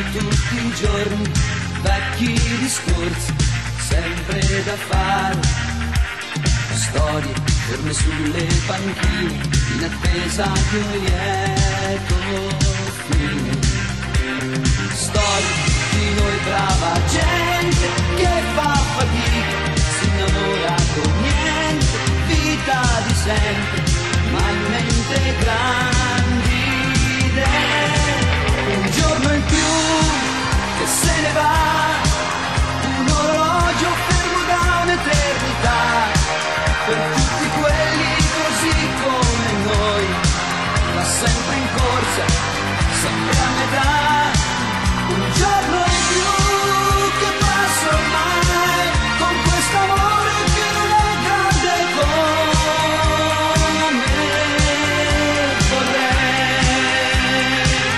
tutti i giorni, vecchi discorsi, sempre da fare, storie ferme sulle panchine, in attesa di un lieto fine. Storie di noi brava gente che fa fatica, si innamora con niente, vita di sempre, ma in mente grandi idee. Un giorno in più che se ne va, un orologio fermo da un'eternità, per tutti quelli così come noi, ma sempre in corsa, sempre a metà. Un giorno in più che passa ormai, con questo amore che non è grande come vorrei.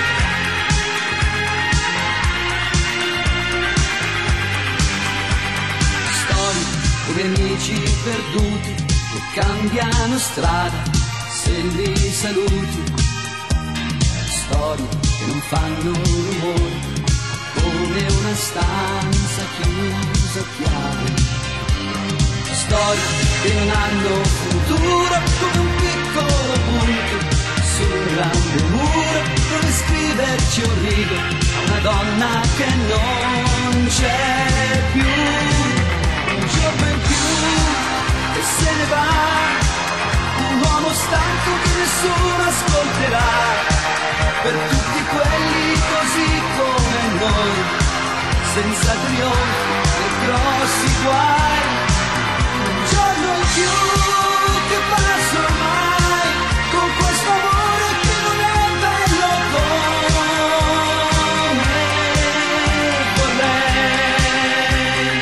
Storie come amici perduti che cambiano strada se li saluti, storie che non fanno rumore come una stanza chiusa a chiave, storie che non hanno futuro come un piccolo punto su un grande muro dove scriverci un rigo a una donna che non c'è più. Un giorno in più che se ne va, un uomo stanco che nessuno ascolterà, per tutti quelli così come noi, senza trionfi e grossi guai. Un giorno in più che passa ormai, con questo amore che non è bello come vorrei.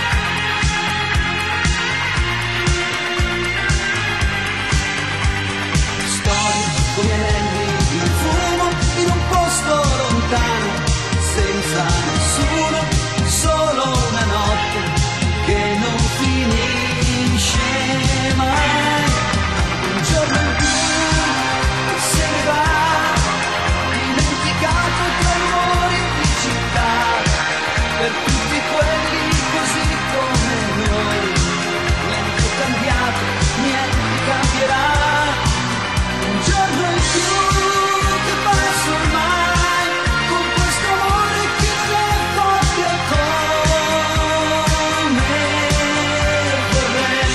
Storie come anelli di fumo in un posto lontano, senza nessuno, solo una notte che non finisce mai. Un giorno in più che se ne va, dimenticato tra i rumori di città, per tutti quelli così come noi, niente è cambiato, niente cambierà. Un giorno in più che passa ormai, con questo amore che non è forte come vorrei.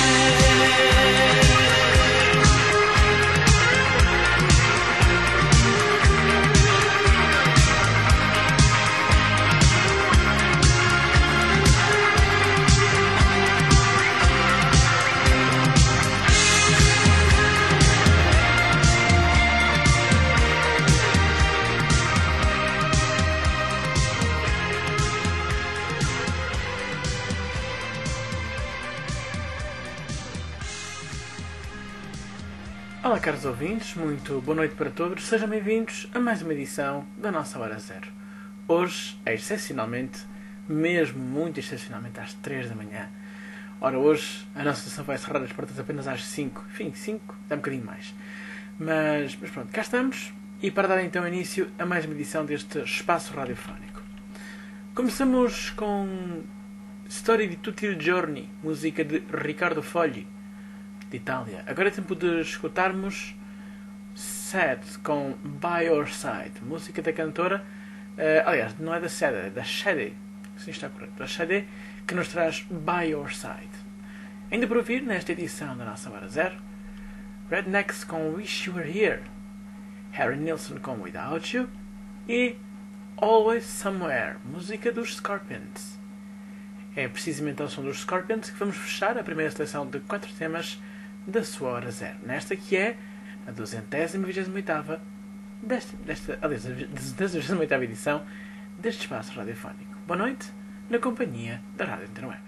Olá, caros ouvintes, muito boa noite para todos, sejam bem-vindos a mais uma edição da nossa Hora Zero. Hoje é excepcionalmente, mesmo muito excepcionalmente, às 3 da manhã. Ora, hoje a nossa sessão vai cerrar as portas apenas às 5, enfim, 5, é um bocadinho mais. Mas pronto, cá estamos, e para dar então início a mais uma edição deste espaço radiofónico. Começamos com Storie di tutti i giorni, música de Riccardo Fogli, de Itália. Agora é tempo de escutarmos Sad com By Your Side, música da cantora, aliás, não é da Sad, é da Shade, se está correto, da Shade, que nos traz By Your Side. Ainda por ouvir nesta edição da nossa Hora Zero, Rednecks com Wish You Were Here, Harry Nilsson com Without You e Always Somewhere, música dos Scorpions. É precisamente ao som dos Scorpions que vamos fechar a primeira seleção de 4 temas da sua Hora Zero, nesta que é a 228ª aliás, a 228ª edição deste espaço radiofónico. Boa noite, na companhia da Rádio Interweb.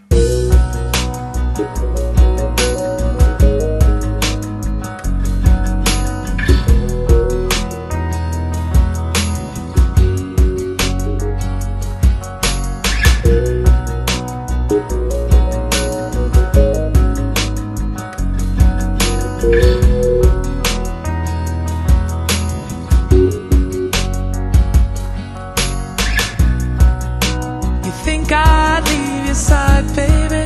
side, baby.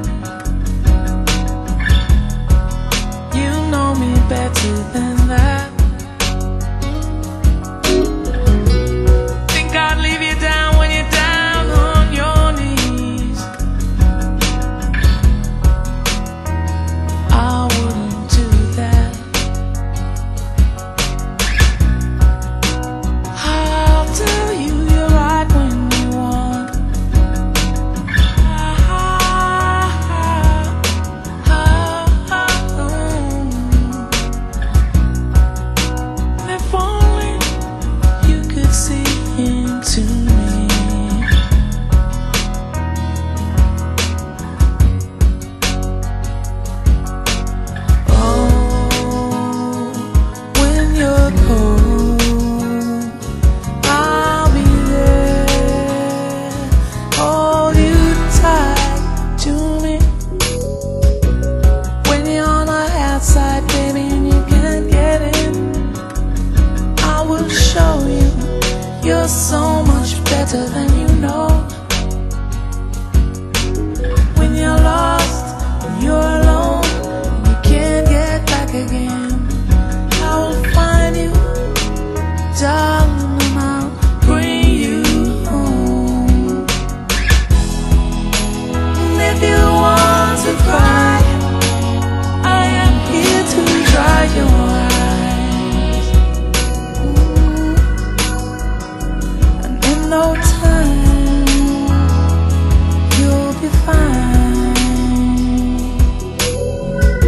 You know me better than that. Think I'd leave you down when you're down on your knees. I wouldn't do that. I'll tell you you're right when you want. If only you could see into me. Oh, when you're cold, I'll be there. Hold you tight to me. When you're on the outside, baby, and you can't get in, I will show you you're so much better than you know. When you're lost, when you're alone, and you can't get back again, I will find you, darling, and I'll bring you home. And if you want to cry, I am here to dry your eyes. And in no time, you'll be fine.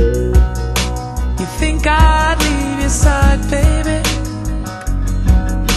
You think I'd leave your side, baby?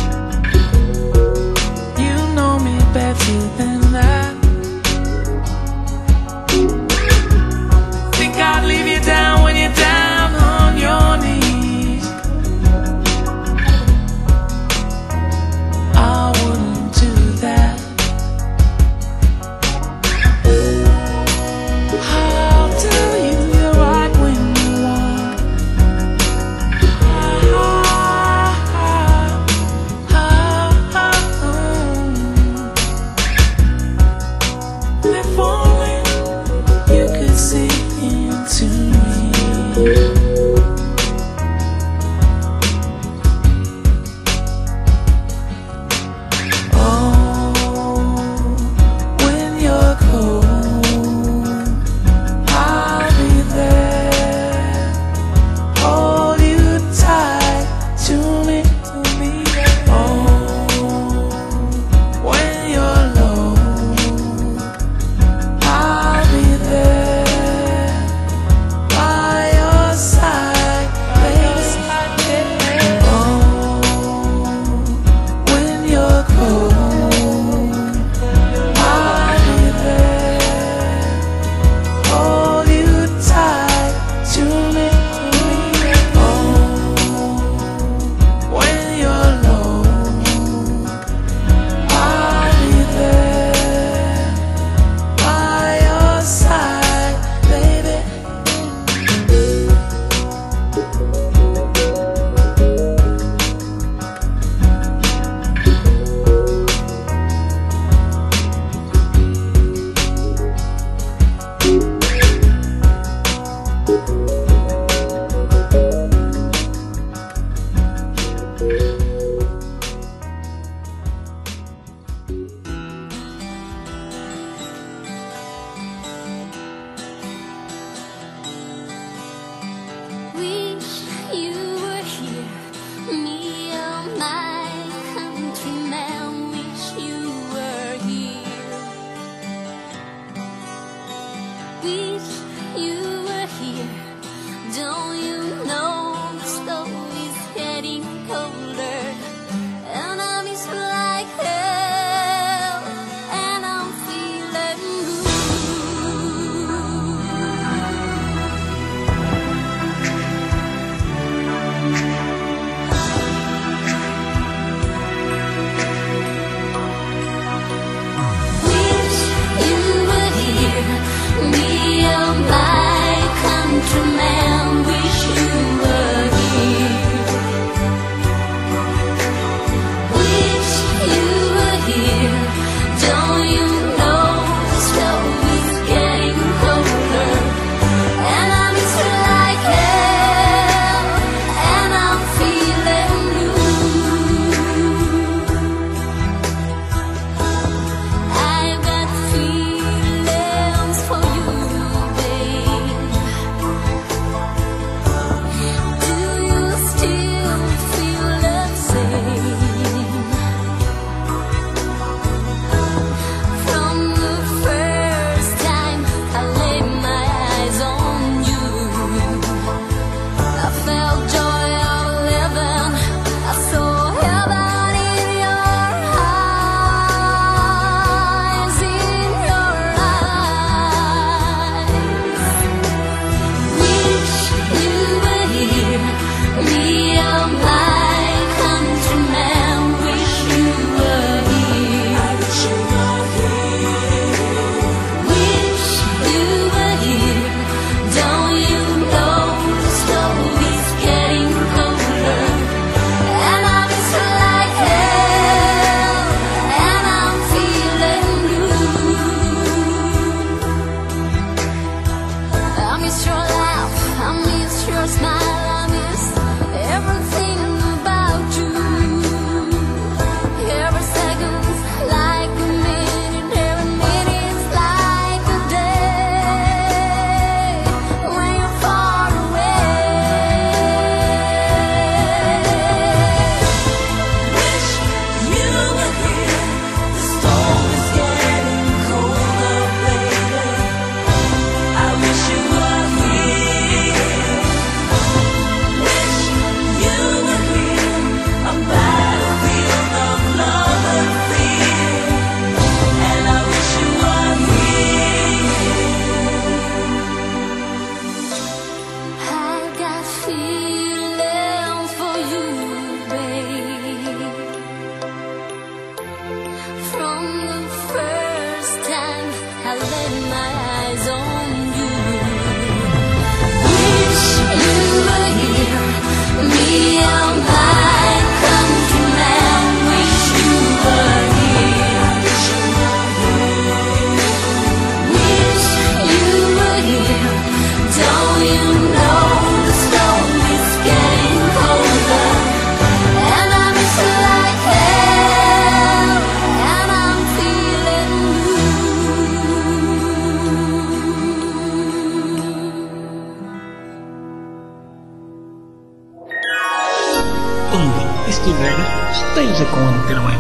esteja com a Antena Web.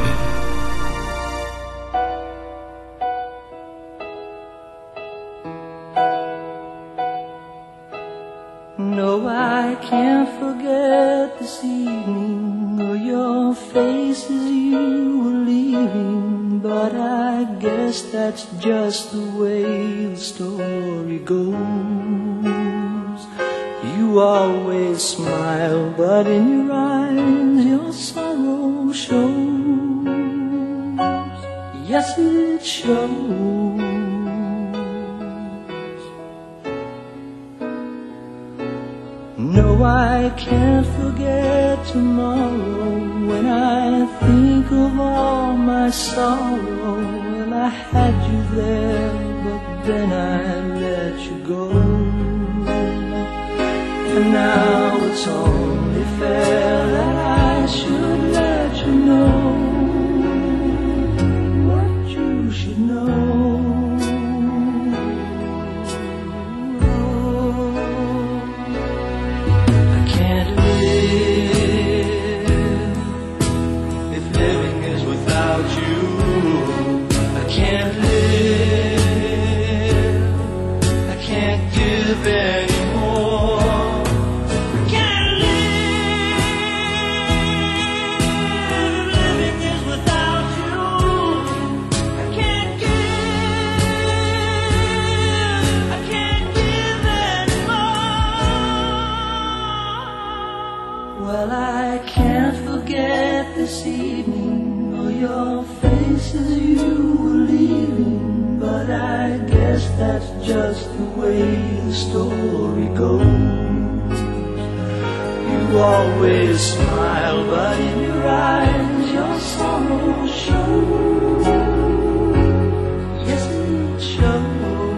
No, I can't forget this evening or your face as you were leaving, but I guess that's just the way the story goes. You always smile, but in your eyes your sorrow shows. Yes, it shows. No, I can't forget tomorrow when I think of all my sorrow. Well, I had you there, but then I let you go. And now it's only fair that I should let you know what you should know. I can't live if living is without you. I can't live, I can't give anymore. Well, I can't forget this evening or your face as you were leaving, but I guess that's just the way the story goes. You always smile, but in your eyes your sorrow shows. Yes, it shows.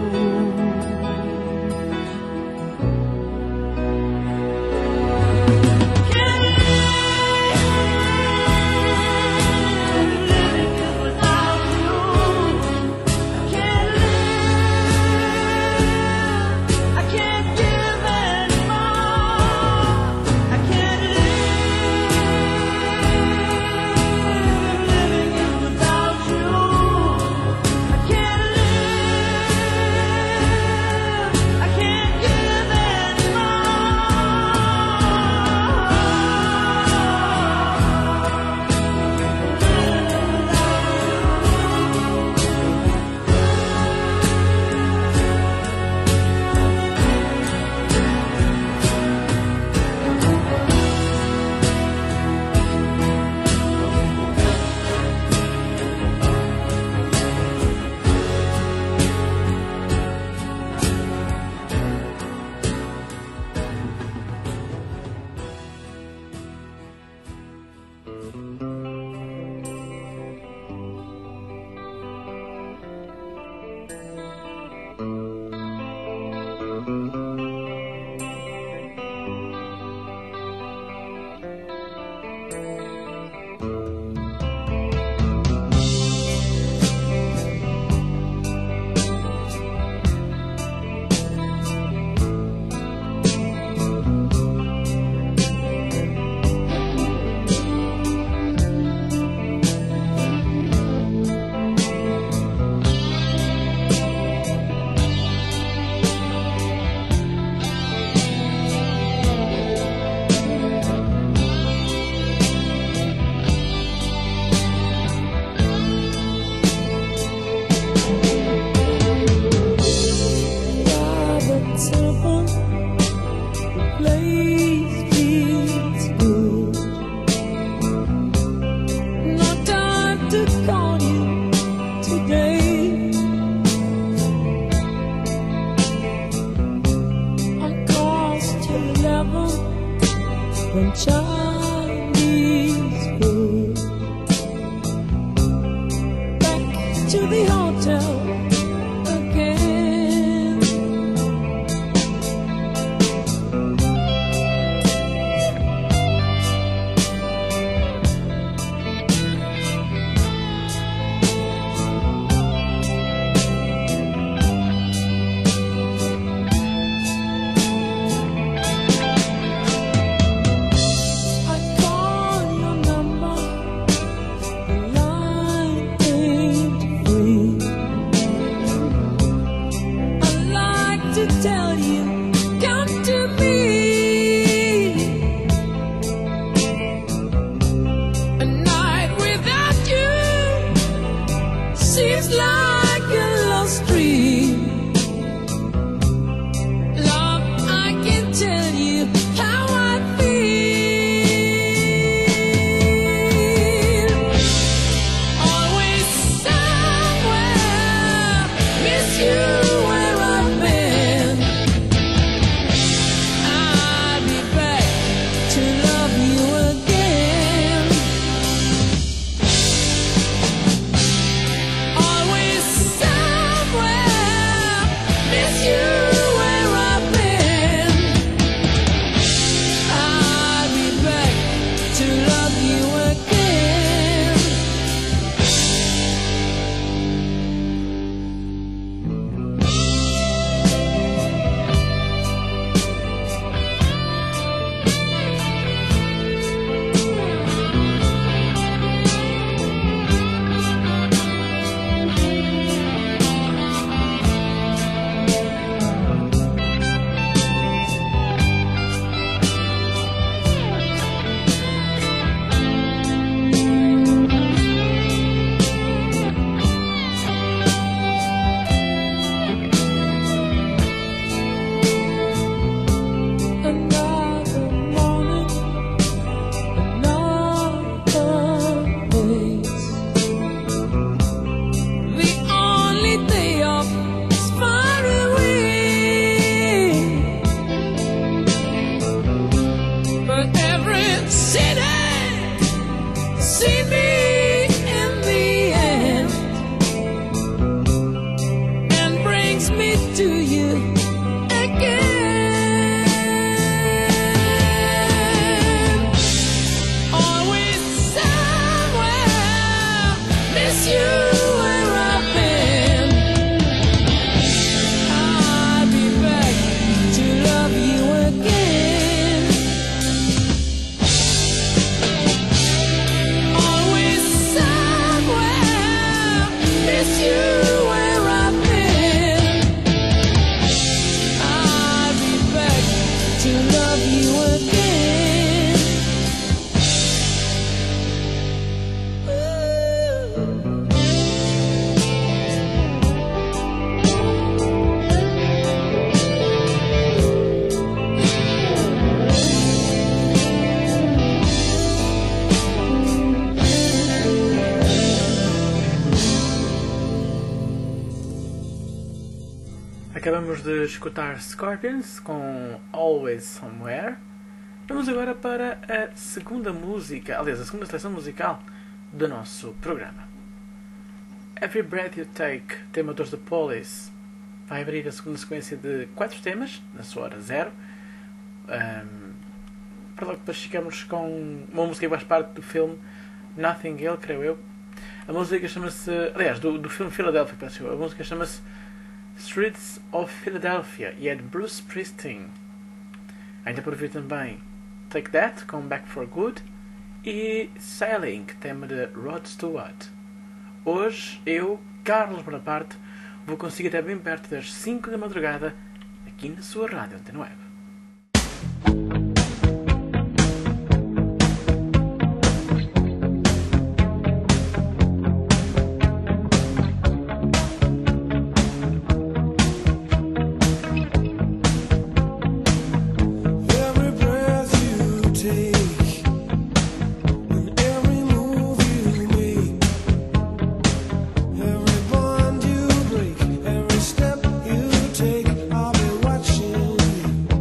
When Chinese food back to the hotel again. I call your number seems like a lost dream. Love, I can tell you how I feel. Always somewhere, miss you where I've been. I'll be back to love you again. Always somewhere, miss you where I've been. I'll be back to love you again. Another morning, another place. The only day off is far away, but every city see me in the end and brings me to you again. Always somewhere, miss you where I've been. I'll be back to love you again. Always somewhere, miss you where I've been. I'll be back to love you again. Acabamos de escutar Scorpions com Always Somewhere. Vamos agora para a segunda música, aliás, a segunda seleção musical do nosso programa. Every Breath You Take, tema 2 da Police, vai abrir a segunda sequência de 4 temas, na sua hora zero. Para logo depois ficamos com uma música que faz parte do filme Nothing Hill, creio eu. A música chama-se, aliás, do filme Philadelphia, peço eu. A música chama-se Streets of Philadelphia e é de Bruce Springsteen. Ainda por vir também Take That com Back for Good e Sailing, tema de Rod Stewart. Hoje eu, Carlos Bonaparte, vou conseguir até bem perto das 5 da madrugada aqui na sua rádio Antena Web. Every breath you take, and every move you make, every bond you break, every step you take, I'll be watching you.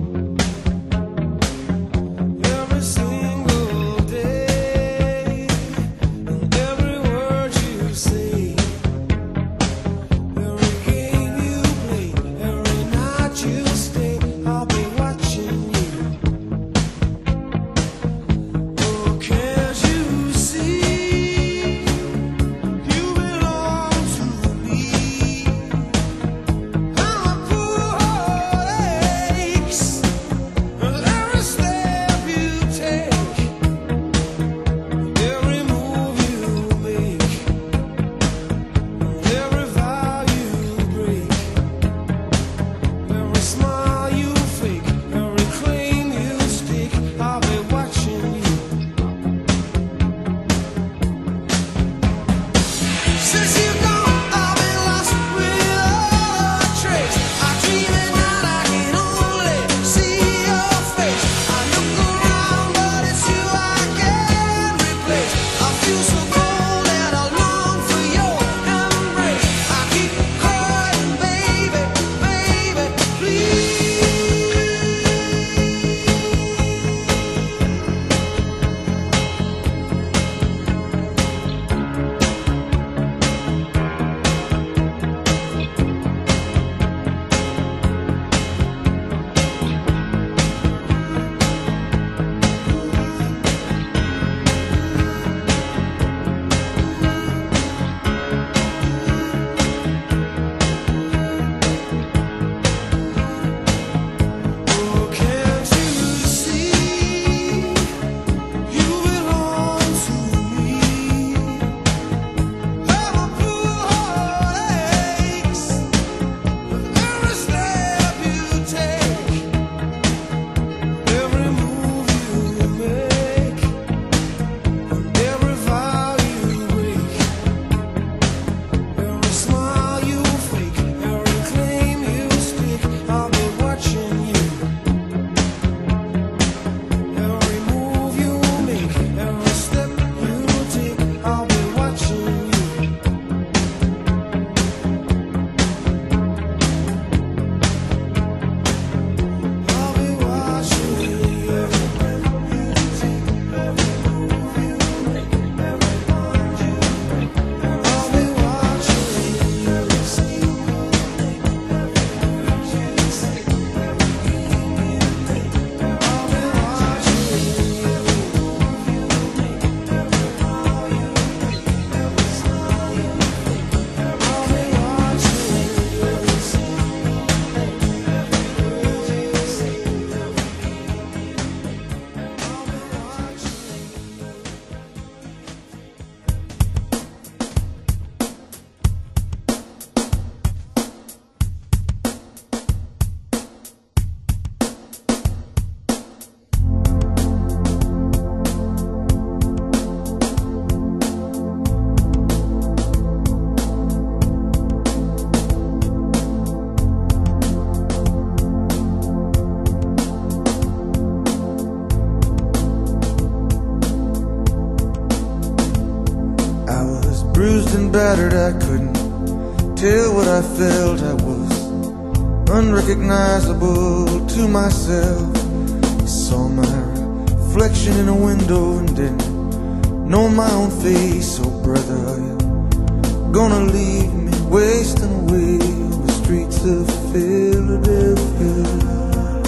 bruised and battered, I couldn't tell what I felt. I was unrecognizable to myself. I saw my reflection in a window and didn't know my own face. Oh brother, are you gonna leave me wasting away on the streets of Philadelphia?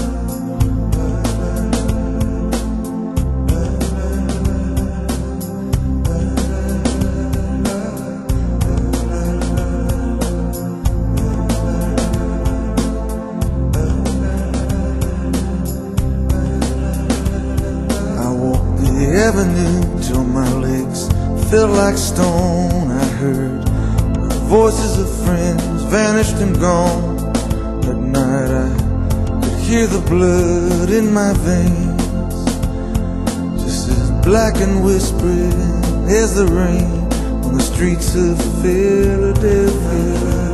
Avenue till my legs felt like stone. I heard the voices of friends vanished and gone. At night I could hear the blood in my veins, just as black and whispering as the rain on the streets of Philadelphia.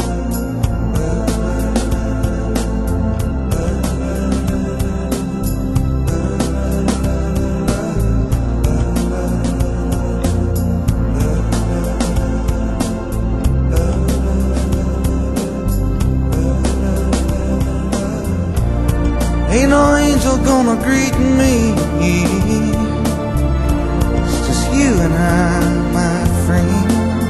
Ain't no angel gonna greet me. It's just you and I, my friend.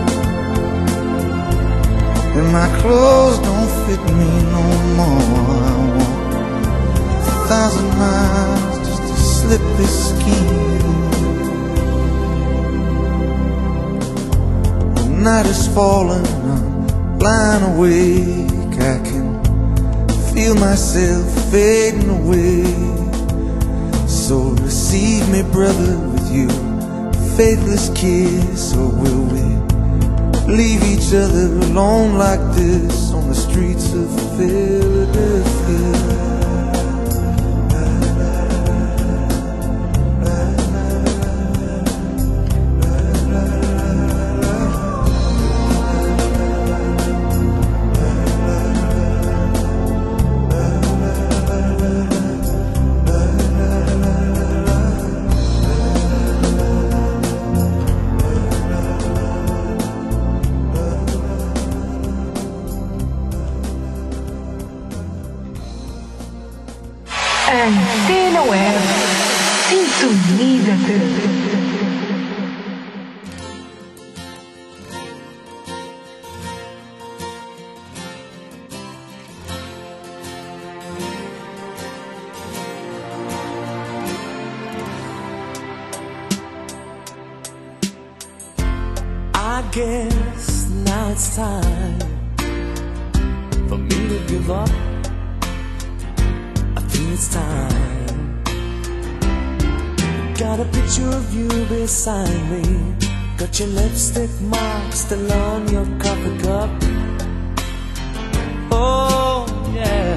And my clothes don't fit me no more. I walk 1,000 miles just to slip this skin. The night is falling, I'm lying awake. I can feel myself fading away. So receive me, brother, with your faithless kiss. Or will we leave each other alone like this on the streets of Philadelphia? Antena Web. Sintoniza-te. I guess now it's time for me to give up. I think it's time. Got a picture of you beside me. Got your lipstick mark still on your coffee cup. Oh yeah.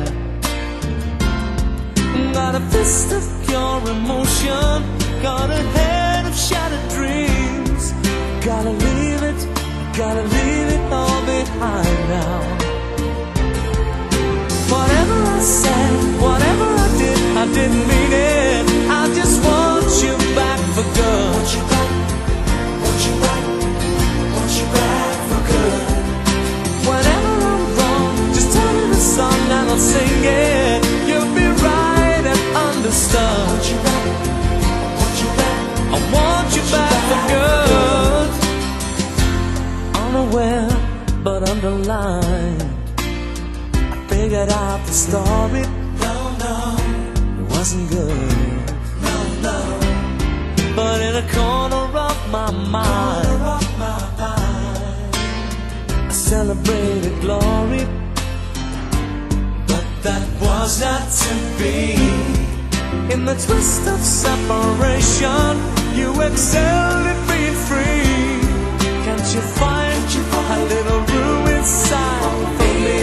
Got a fist of pure emotion. Got a head of shattered dreams. Gotta leave it all behind now. Whatever I said, whatever I didn't mean it. I just want you back for good. Want you back, want you back, want you back for good. Whenever I'm wrong, just tell me the song and I'll sing it. You'll be right and understood. Want you back, want you back, I want you back for good. Unaware but underlined, I figured out the story. No, it wasn't good. No, but in a corner of my mind, I celebrated glory. But that was not to be. In the twist of separation, you excelled at being free. Can't you find a little room inside for me?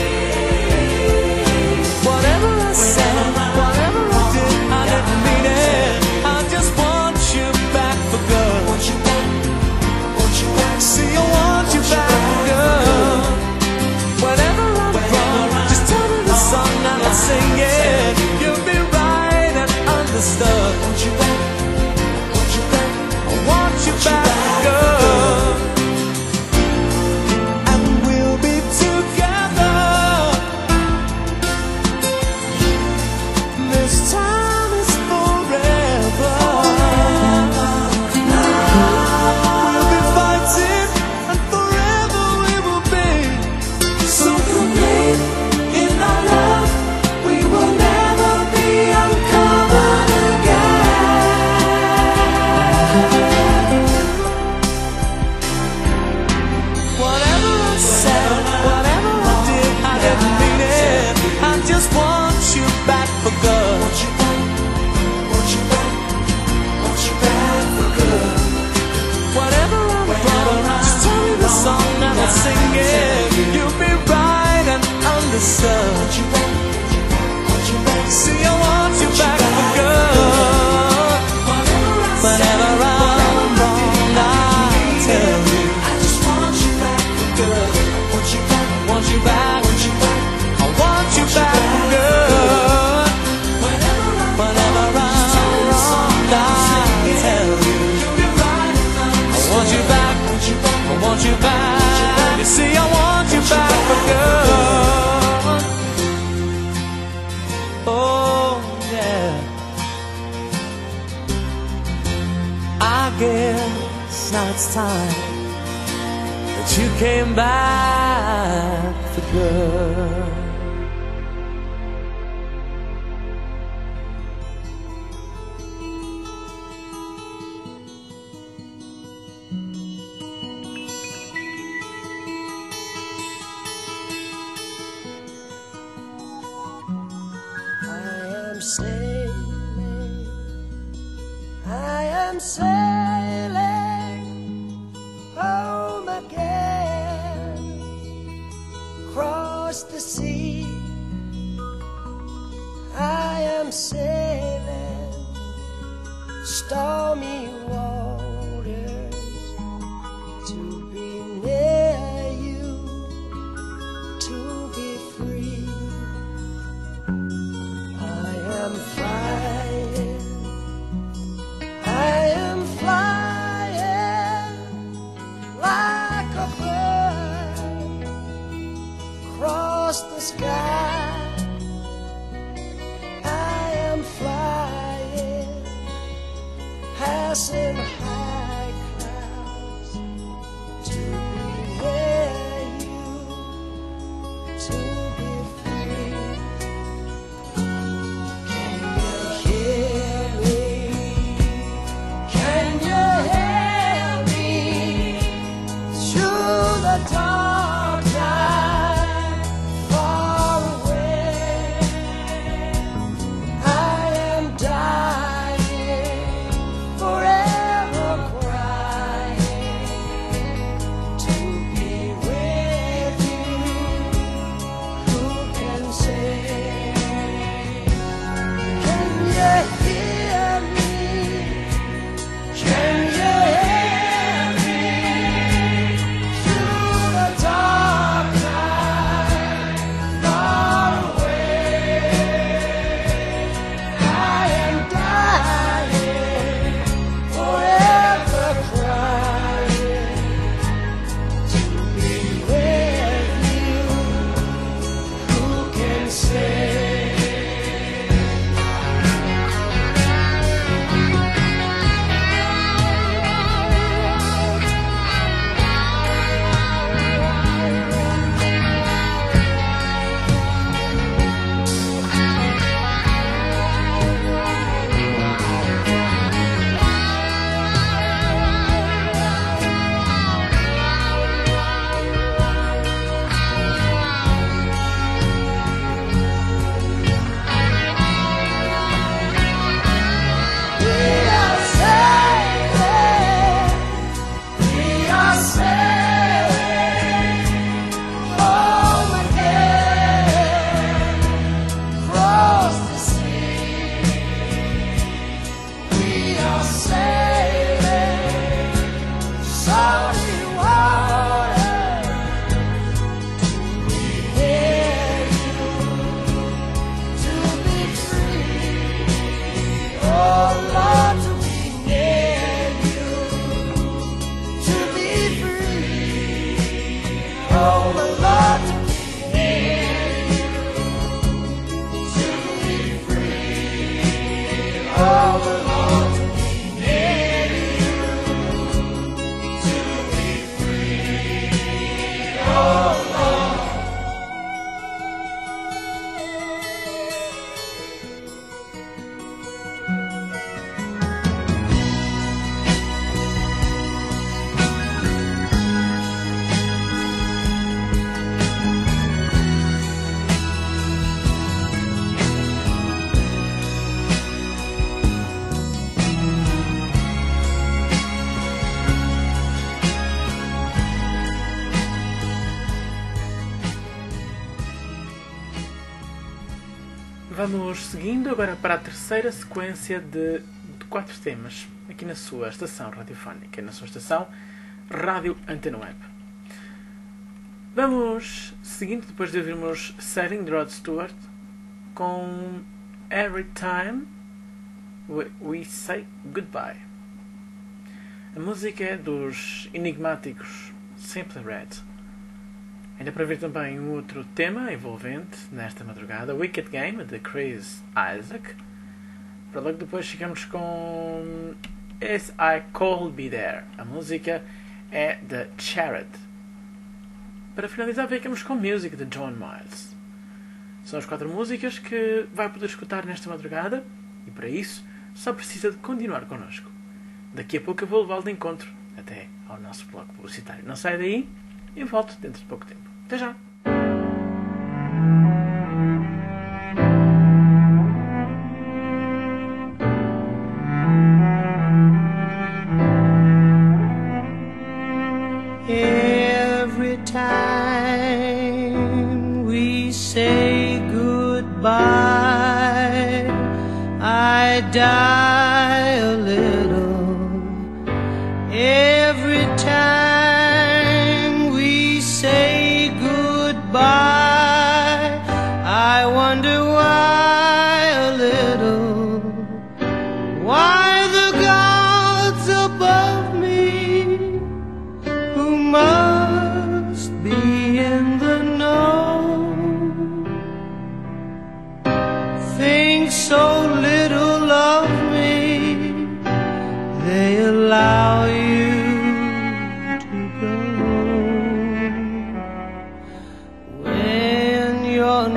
Whatever I said, whatever I didn't mean it. I just want you back for good. Want you back, want you back. See, I want you back for good. Whenever I'm wrong, just tell me the song and I'll sing it. You'll be right and understood. Want you back, want you back. I want the sun. See, I want you back for good. Whenever I'm wrong, I tell you I just want you back for good. Want you back, I want you back for good. Whenever I'm wrong, I tell you I want you back, I want you back. You see, I want you back for good. Oh yeah, I guess now it's time that you came back for good. I am sailing home again, across the sea. I am sailing stormy waters to be near you, to be free. I am flying, I am flying like a bird across the sky. I am flying, passing high clouds to be near you, to be free. Can you hear me? Can you hear me through the dark night, far away? I am dying, forever crying, to be with you. Who can say? Can you hear me? Can you hear me through the dark night, far away? I am dying, forever crying, to be with you. Who can say? We are sailing home again, across the sea. We are sailing salty waters to be near you, to be free. Oh Lord, to be near you, to be free. Oh my Lord, to be near you, to be free. Oh my Lord, to be near you, to be free. Vamos seguindo agora para a terceira sequência de 4 temas aqui na sua estação radiofónica, na sua estação Rádio Antena Web. Vamos seguindo depois de ouvirmos Setting de Rod Stewart com Every Time We Say Goodbye. A música é dos enigmáticos Simply Red. Ainda para ver também um outro tema envolvente nesta madrugada, Wicked Game, de Chris Isaac. Para logo depois chegamos com As I Could Be There. A música é de Jared. Para finalizar, ficamos com Music de John Miles. São as 4 músicas que vai poder escutar nesta madrugada e para isso só precisa de continuar connosco. Daqui a pouco eu vou levá-lo de encontro até ao nosso bloco publicitário. Não sai daí e volto dentro de pouco tempo. Até já! Every time we say goodbye, I die a little. Every time we say goodbye, I wonder why a little. Why the gods above me, who must be in the know, think so little of me, they allow you to go. When you're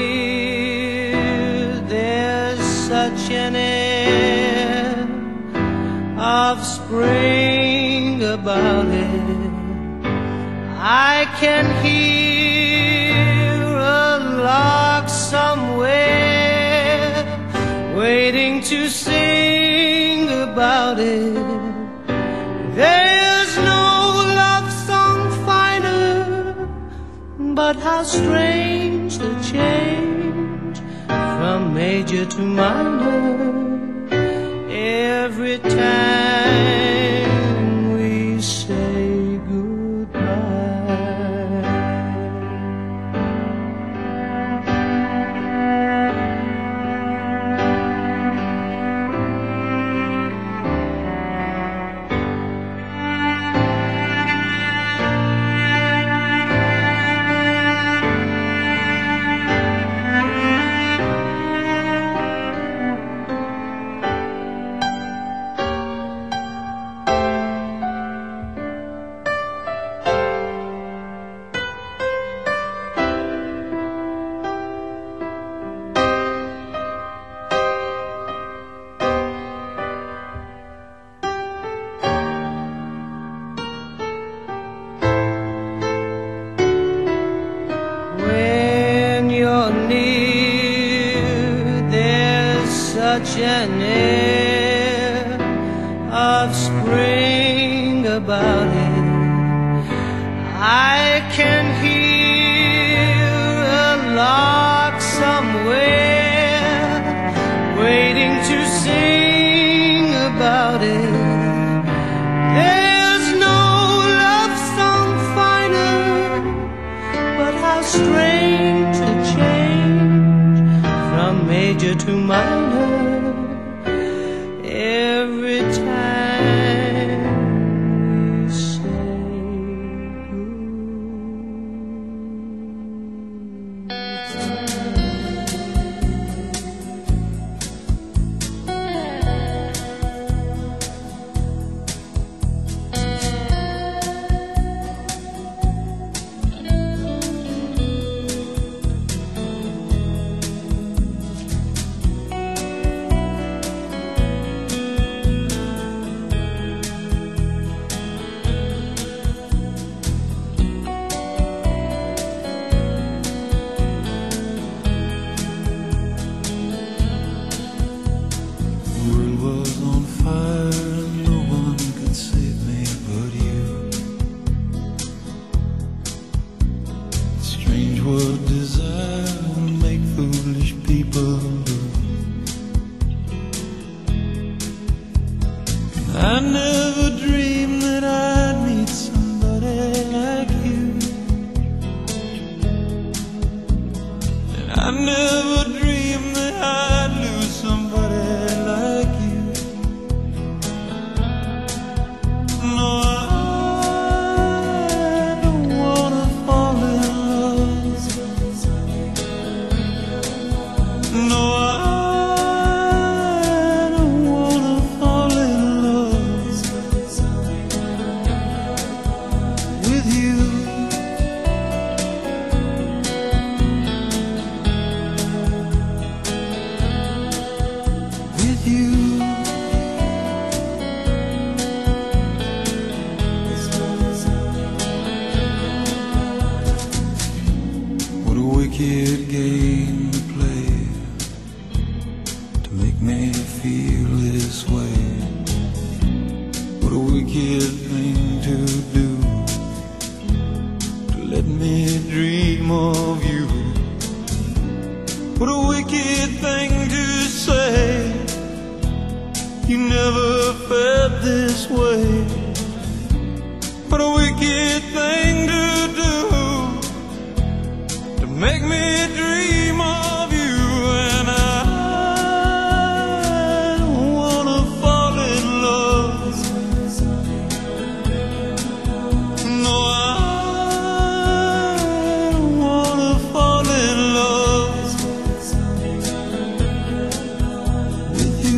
near, there's such an air of spring about it. I can hear a lark somewhere waiting to sing about it. There's no love song finer, but how strange the change from major to minor. Every time we say goodbye. When you're near, there's such an air of spring about it. I can hear a lark somewhere waiting to sing about it. There's no love song finer, but how strange the change from major to minor. Every time we say goodbye. wicked game to play to make me feel this way. What a wicked thing to do, to let me dream of you. What a wicked thing to say, you never felt this way. What a wicked thing to do, to make me dream of you. And I don't wanna fall in love. No, I don't wanna fall in love with you.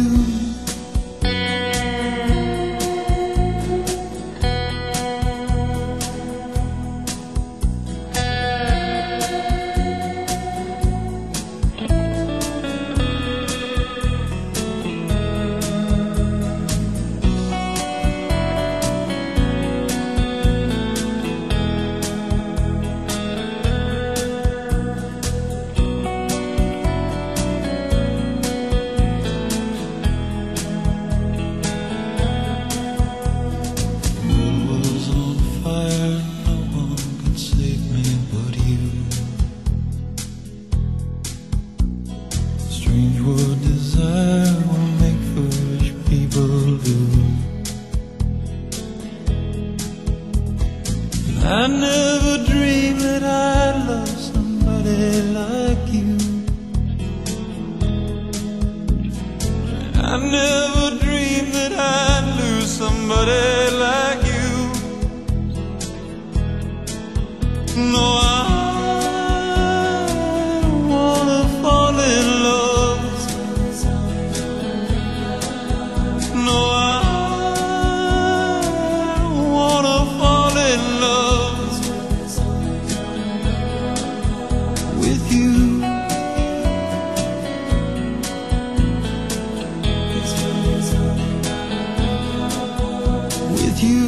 Was on fire, no one could save me but you. Strange what desire will make foolish people do. I never dreamed that I'd love somebody like you. I never dreamed that I'd lose somebody like you. No, I don't wanna fall in love. No, I don't wanna fall in love with you. With you.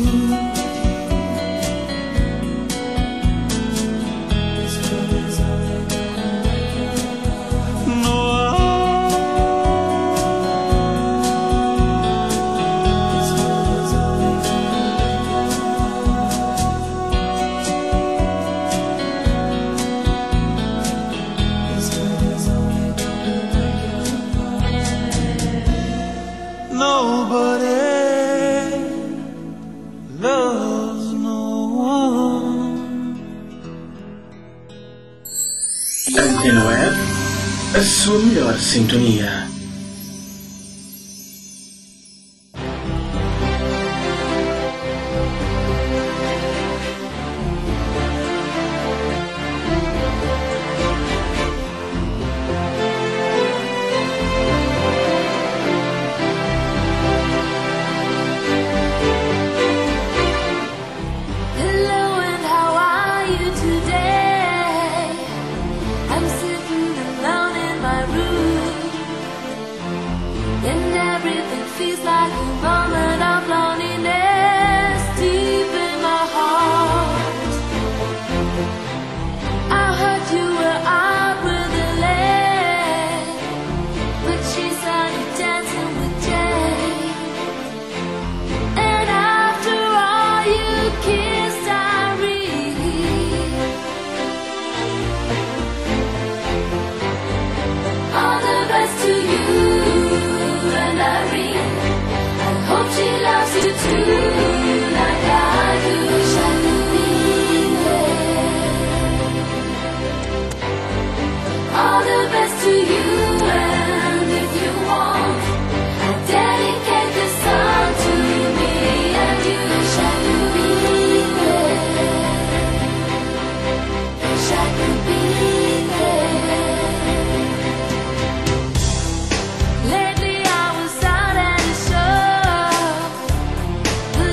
Nobody loves no one. Antena Web, a sua melhor sintonia. Hello, and how are you today? I'm sitting alone in my room, and everything feels like a moment of loneliness deep in my heart. I heard you were out with the lady, but she saw you dancing with Jay. And after all you kissed Irene, all the best to you and Irene. I hope she loves you too, like I do. Wish I could be there. All the best to you, and if you want, I dedicate this song to me and you. Wish I could be there. Wish I could be there. Lately I was out at a show. The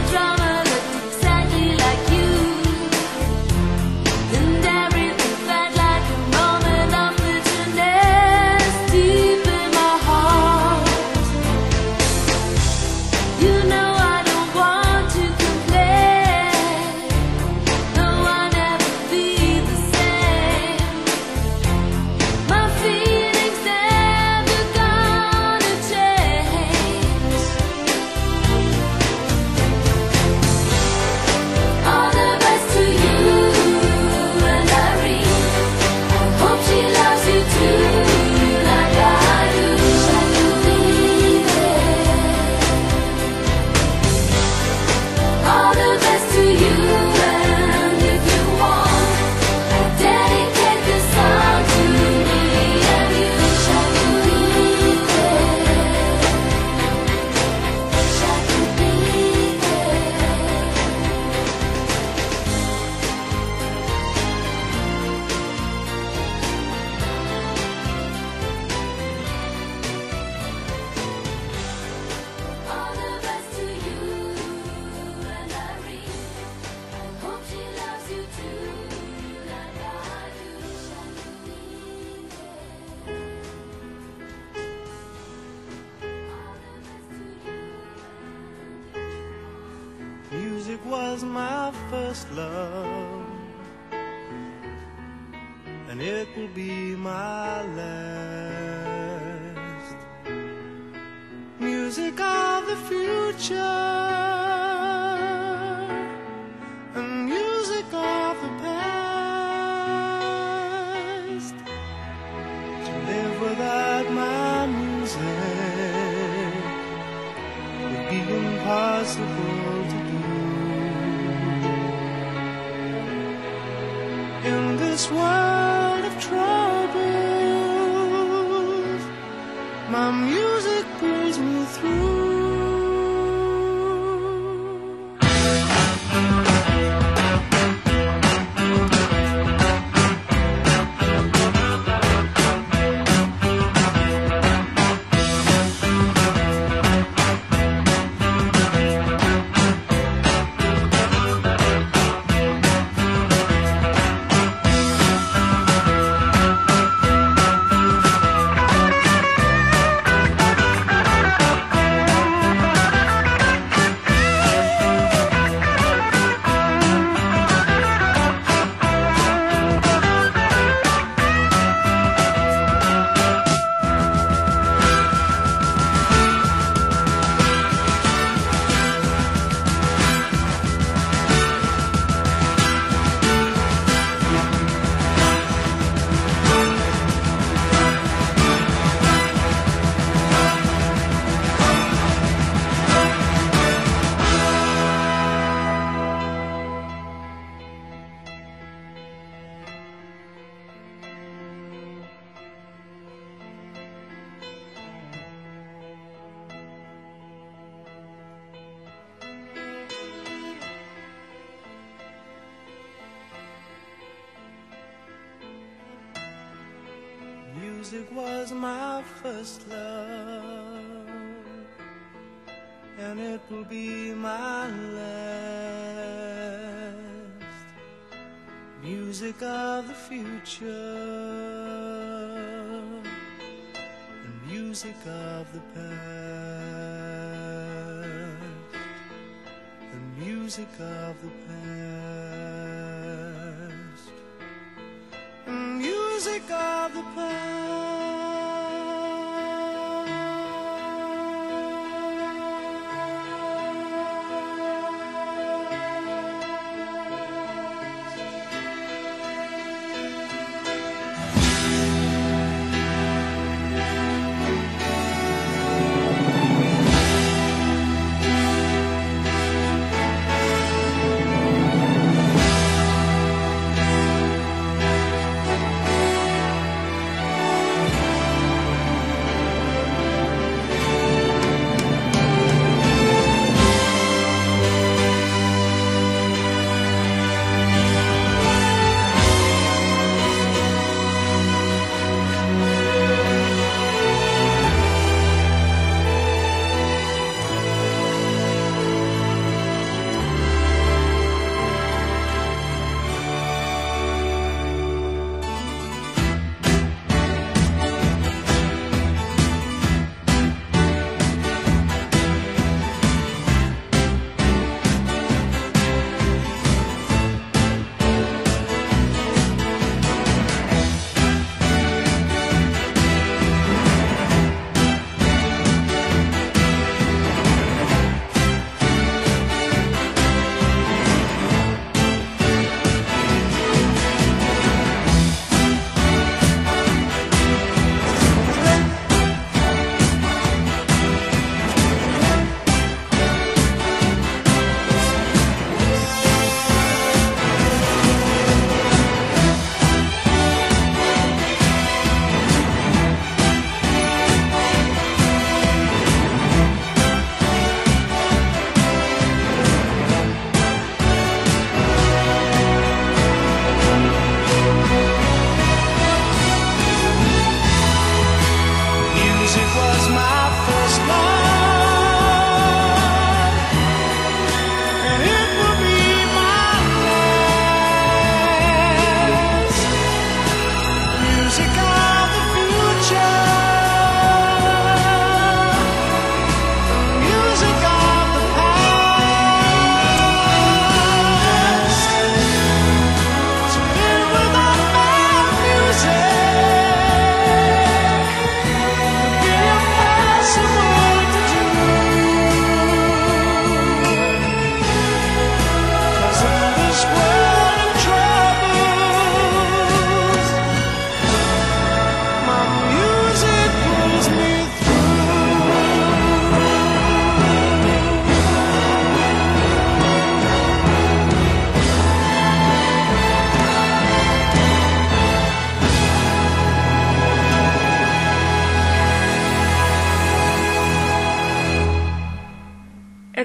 Music was my first love, and it will be my last. Music of the future, and music of the past. To live without my music would be impossible to do. In this world of troubles, my music pulls me through. Music was my first love, and it will be my last. Music of the future, and music of the past, and music of the past, and music of the past.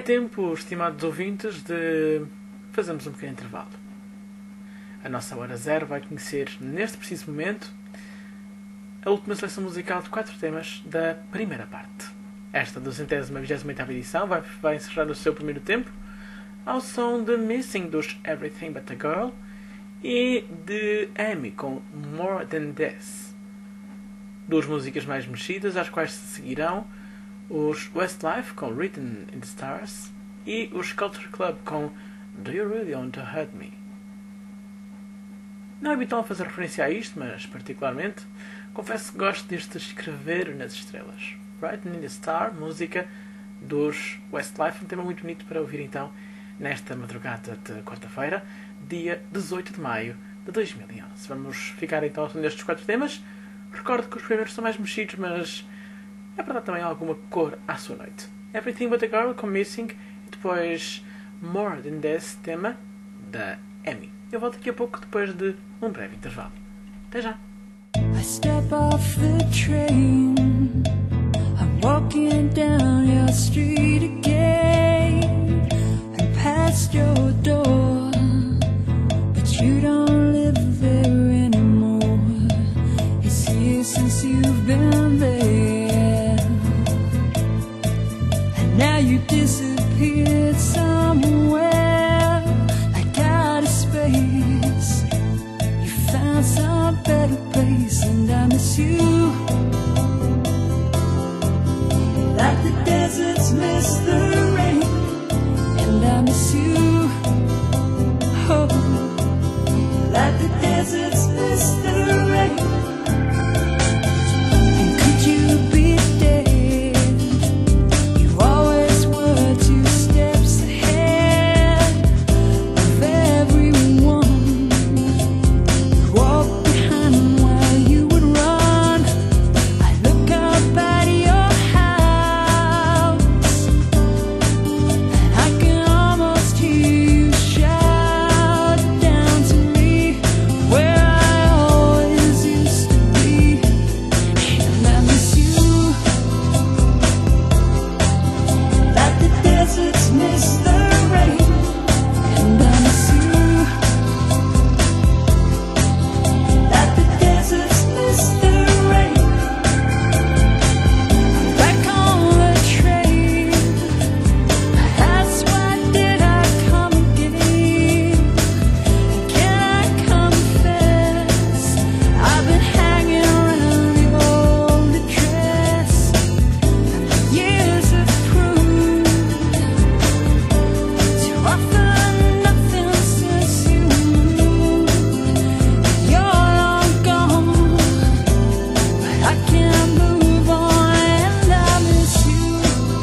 É tempo, estimados ouvintes, de fazermos um pequeno intervalo. A nossa Hora Zero vai conhecer, neste preciso momento, a última seleção musical de 4 temas da primeira parte. Esta 228ª edição vai encerrar o seu primeiro tempo ao som de Missing dos Everything But A Girl e de Amy com More Than This. 2 músicas mais mexidas, às quais se seguirão os Westlife com Written in the Stars e os Culture Club com Do You Really Want to Hurt Me? Não é habitual fazer referência a isto, mas particularmente confesso que gosto deste escrever nas estrelas. Written in the Star, música dos Westlife, um tema muito bonito para ouvir então nesta madrugada de quarta-feira, dia 18 de maio de 2011. Vamos ficar então nestes 4 temas. Recordo que os primeiros são mais mexidos, mas é para dar também alguma cor à sua noite. Everything But A Girl com Missing e depois More Than This, tema da Amy. Eu volto daqui a pouco depois de um breve intervalo. Até já! I step off the train, I'm walking down your street again, and past your door, but you don't live there anymore. It's years since you've been there, and now you disappeared somewhere, like out of space. You found some better place, and I miss you, like the deserts miss the rain. And I miss you, oh, like the deserts miss the rain. And could you be dead? You always were 2 steps ahead of everyone. Walk behind while you would run. I look up at your house, and I can almost hear you shout down to me, where I always used to be. And I miss you, like the deserts miss the rain. And I miss you, like the deserts miss the rain. I'm back on the train. That's why did I come again? And can I confess, I've been hanging around your old address, and the years have proved to offer nothing since you moved. You're long gone, but I can't move on, and I miss you,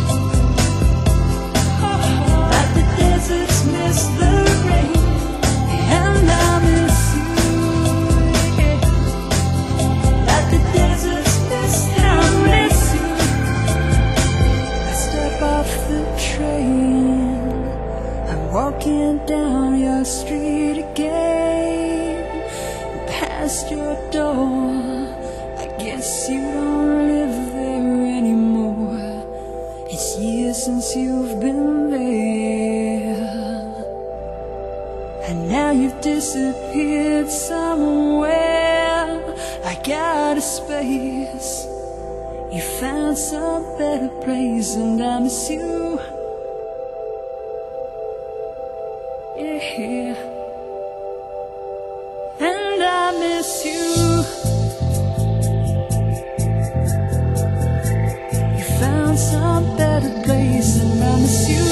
like the deserts miss the rain. And I miss you, like the deserts miss the rain. I step off the train, I'm walking down your street again, past your door. I guess you don't live there anymore. It's years since you've been there, and now you've disappeared somewhere, like out of space. You found some better place, and I miss you, yeah. And I miss you, you found some better place, and I miss you,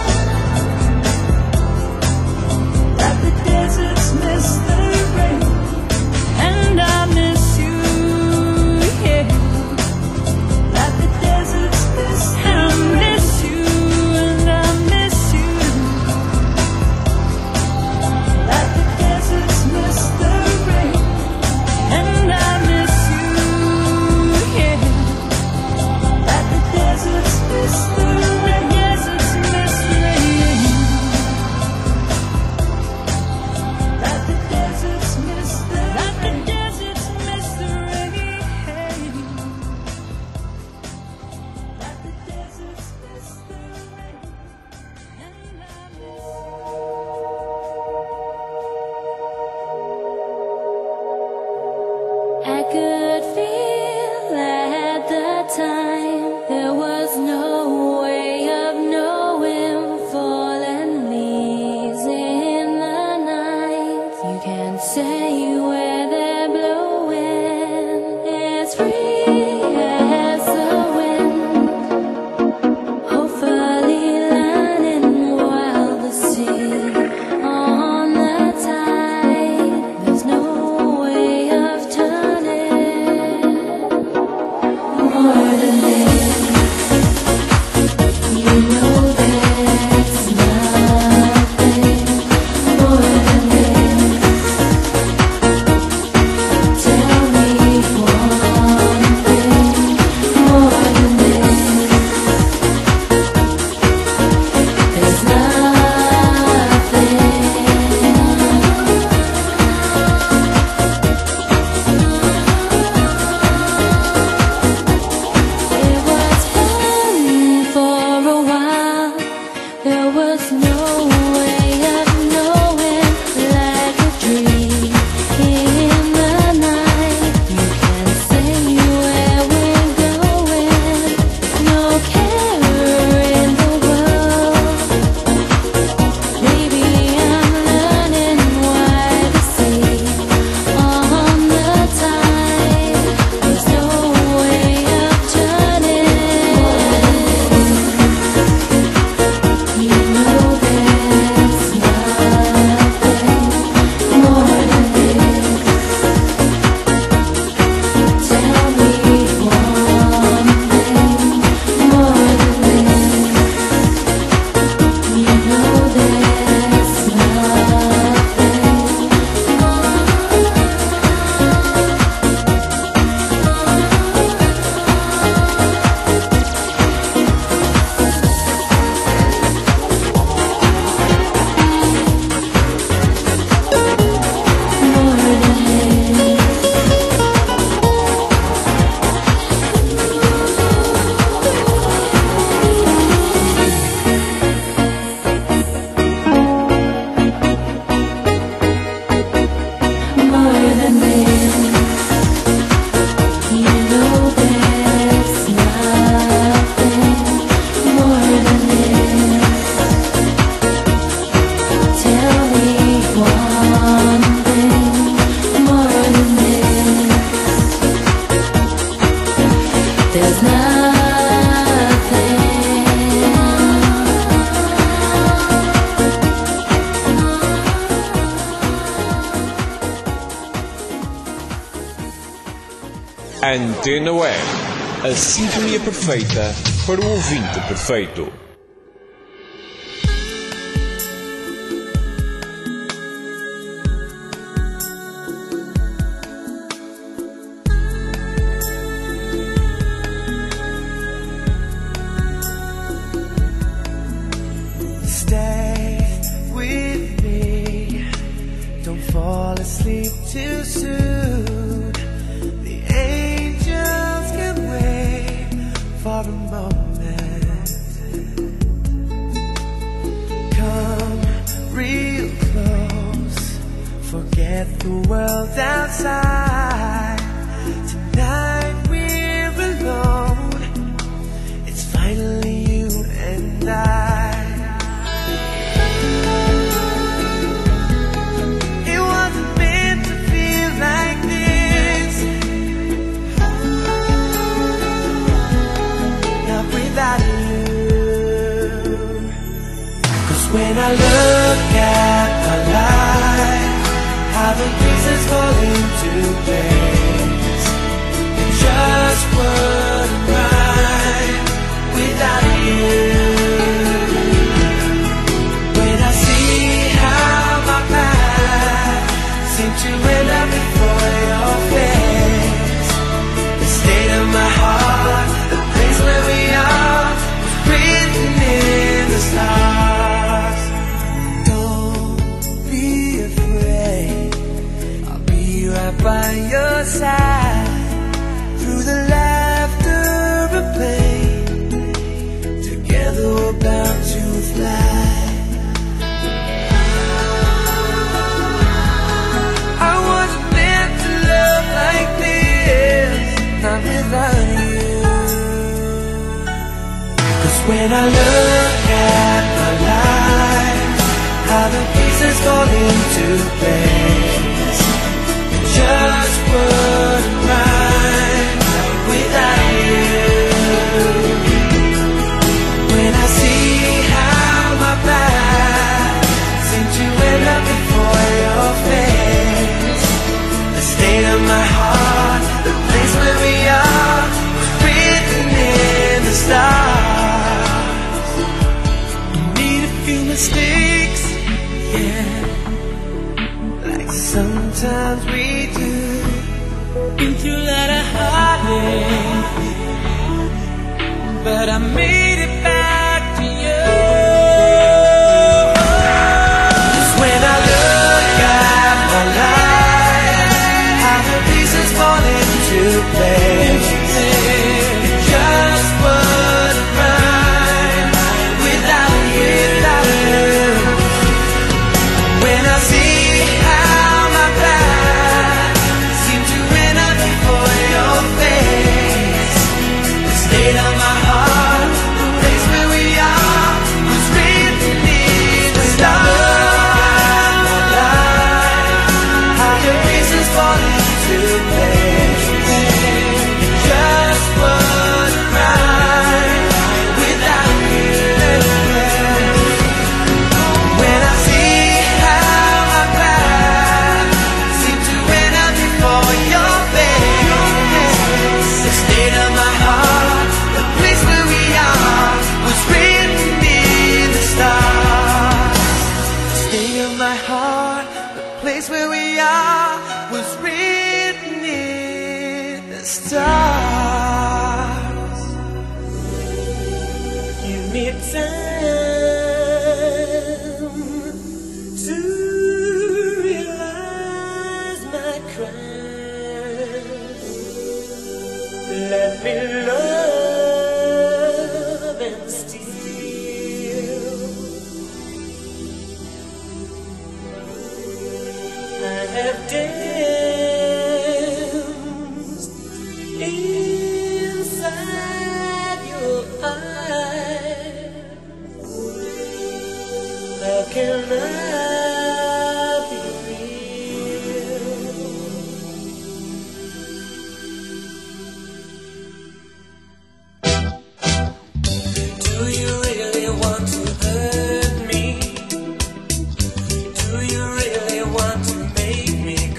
like the deserts miss the rain. And I miss you, yeah, like the deserts miss the rain. I miss you, and I miss you, like the deserts miss the rain. And I miss you, yeah, like the deserts miss the rain. Deserts miss Antena Web, a sintonia perfeita para o ouvinte perfeito. Stay with me, don't fall asleep too soon. The angels can wait for a moment. Come real close, forget the world outside. Tonight we're alone, it's finally you and I. When I look at my life, how the pieces fall into place, it just wouldn't right without you. When I see how my path seemed to end up before your face, the state of my heart, the place where we are, was written in the stars. Right by your side, through the laughter and pain, together we're bound to fly. I wasn't meant to love like this, not without you. 'Cause when I look at my life, how the pieces fall into place, just wouldn't right without you. When I see how my path seemed to end up before your face, the state of my heart, the place where we are, was written in the stars. Made a few mistakes, yeah, like sometimes we do. Been through a lot of heartache, but I made it back to you. 'Cause when I look at my life, how the pieces fall into place, it just wouldn't right without you. When I see Do you really want to make me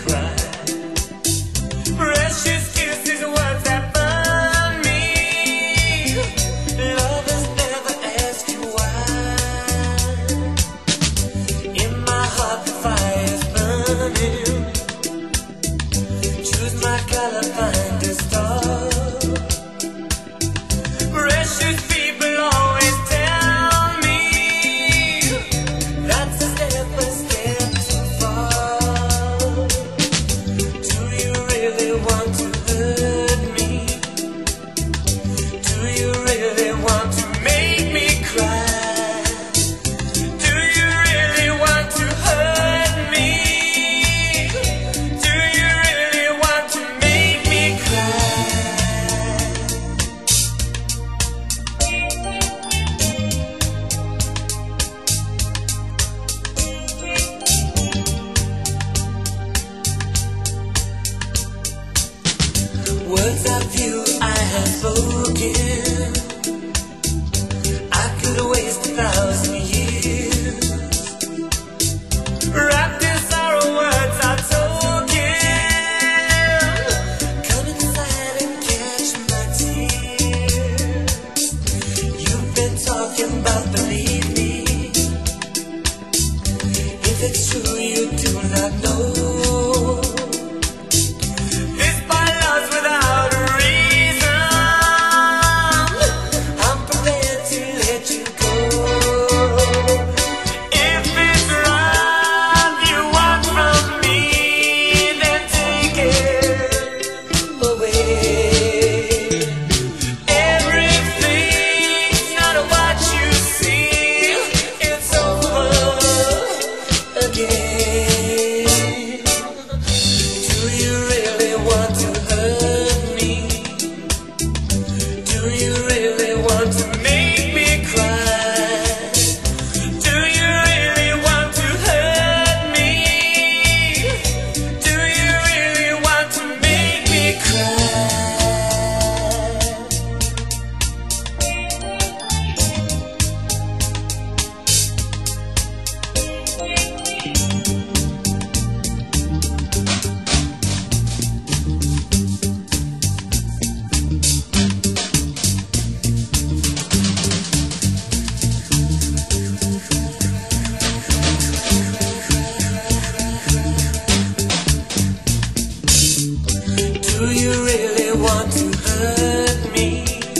Do you really want to hurt me?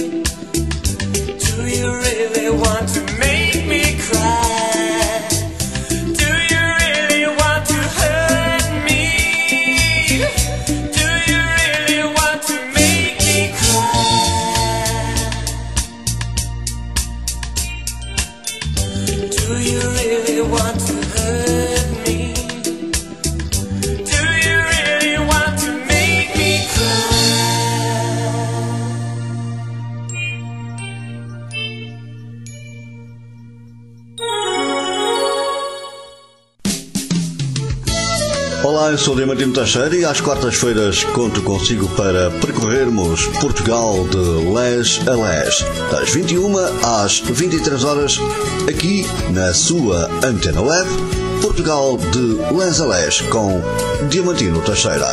Do you really want to make me cry? Do you really want to hurt me? Do you really want to make me cry? Do you really want to hurt me? Do you really want to make me cry? Olá, eu sou o Diamantino Teixeira e às quartas-feiras conto consigo para percorrermos Portugal de les a les, das 21 às 23 horas, aqui na sua Antena Web, Portugal de les a les, com Diamantino Teixeira.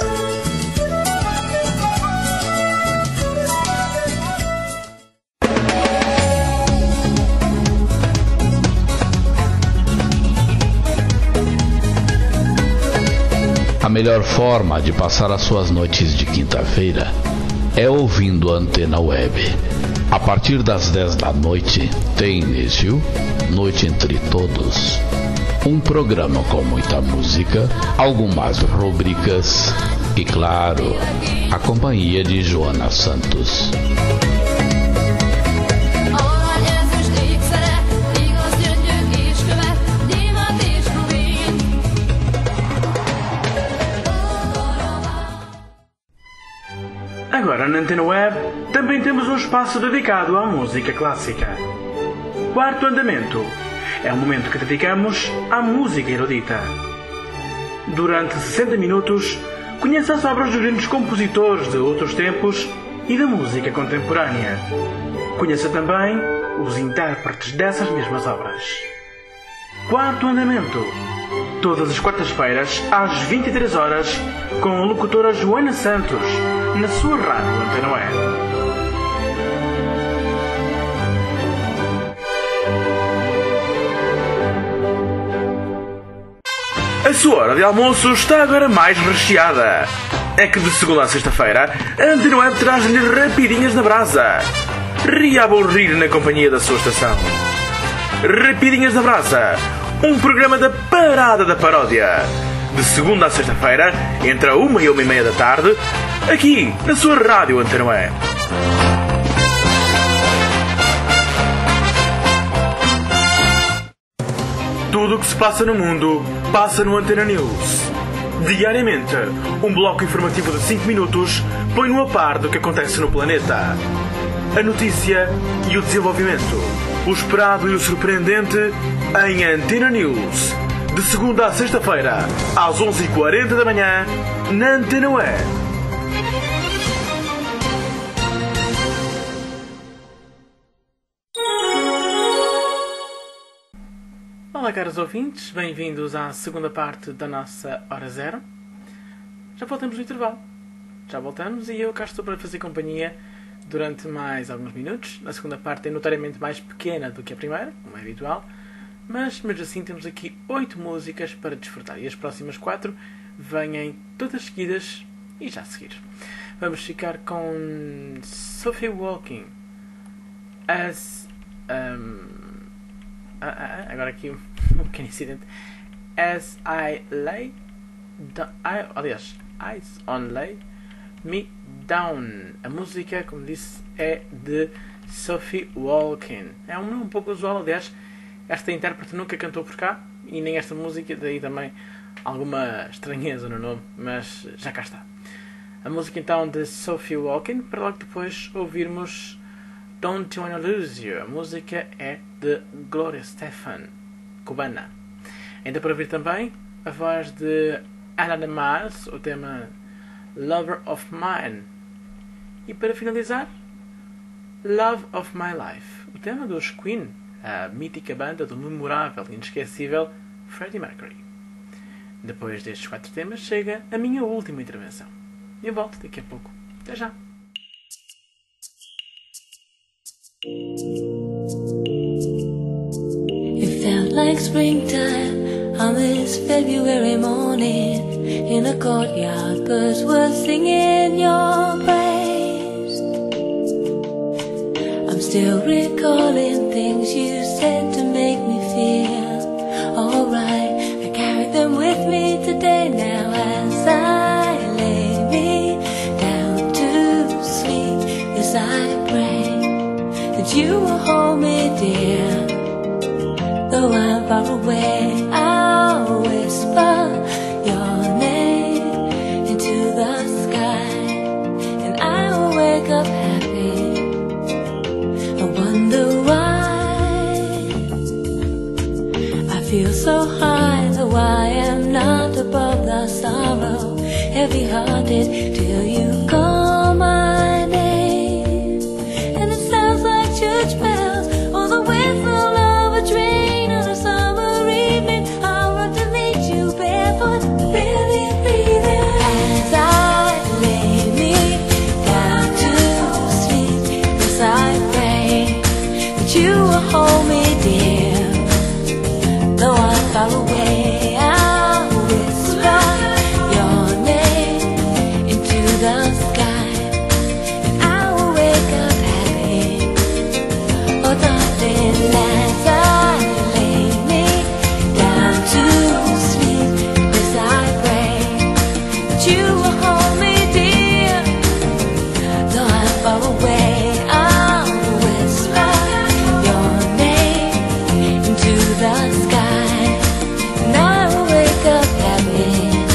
A melhor forma de passar as suas noites de quinta-feira é ouvindo a Antena Web. A partir das 10 da noite tem início Noite Entre Todos, um programa com muita música, algumas rubricas e, claro, a companhia de Joana Santos. Agora na Antena Web também temos um espaço dedicado à música clássica. Quarto Andamento é um momento que dedicamos à música erudita. Durante 60 minutos, conheça as obras dos grandes compositores de outros tempos e da música contemporânea. Conheça também os intérpretes dessas mesmas obras. Quarto Andamento, todas as quartas-feiras às 23 horas, com a locutora Joana Santos, na sua rádio Antena Web. A sua hora de almoço está agora mais recheada. É que de segunda a sexta-feira, a Antena Web traz-lhe Rapidinhas na Brasa. Ria a bom rir na companhia da sua estação. Rapidinhas na Brasa, um programa da Parada da Paródia. De segunda a sexta-feira, entre a 1 e 1:30 da tarde, aqui na sua rádio Antena Web. Tudo o que se passa no mundo passa no Antena News. Diariamente, um bloco informativo de 5 minutos põe-no a par do que acontece no planeta. A notícia e o desenvolvimento, o esperado e o surpreendente em Antena News. De segunda a sexta-feira, às 11h40 da manhã, na Antena Web. Olá, caros ouvintes, bem-vindos à segunda parte da nossa Hora Zero. Já voltamos no intervalo. Já voltamos e eu cá estou para fazer companhia durante mais alguns minutos. A segunda parte é notariamente mais pequena do que a primeira, como é habitual. Mas assim temos aqui 8 músicas para desfrutar. E as próximas 4 vêm todas seguidas e já a seguir. Vamos ficar com Sophie Walking. Agora aqui um pequeno incidente. As I lay Eyes on Lay Me Down. A música, como disse, é de Sophie Walking. É um nome um pouco usual, aliás. Esta intérprete nunca cantou por cá e nem esta música, daí também alguma estranheza no nome, mas já cá está. A música então de Sophie Walking, para logo depois ouvirmos Don't Wanna Lose You. A música é de Gloria Estefan, cubana. Ainda para ouvir também a voz de Ana de Mars, o tema Lover of Mine. E para finalizar, Love of My Life, o tema dos Queen, a mítica banda do memorável e inesquecível Freddie Mercury. Depois destes 4 temas chega a minha última intervenção. E eu volto daqui a pouco. Até já! It felt like springtime on this February morning. in a courtyard, birds were singing your praise. I'm still recalling things you said to make me feel alright. I carry them with me today now as I lay me down to sleep. As I pray that you will hold me dear. Though I'm far away, I'll whisper your name into the sky, and I will wake up happy. I wonder why I feel so high, though I am not above the sorrow. Heavy-hearted till you call my name, and it sounds like church bells or the whistle of a train on a summer evening. I'll run to meet you barefoot, barely breathing. As I lay me down to sleep, as I pray that you will hold me dear. Though I'm far away, I'll whisper your name into the sky, and I will wake up happy. Oh darling, as I lay me down to sleep, as I pray that you will hold me dear. Though I'm far away, I'll whisper your name into the sky, and I will wake up happy.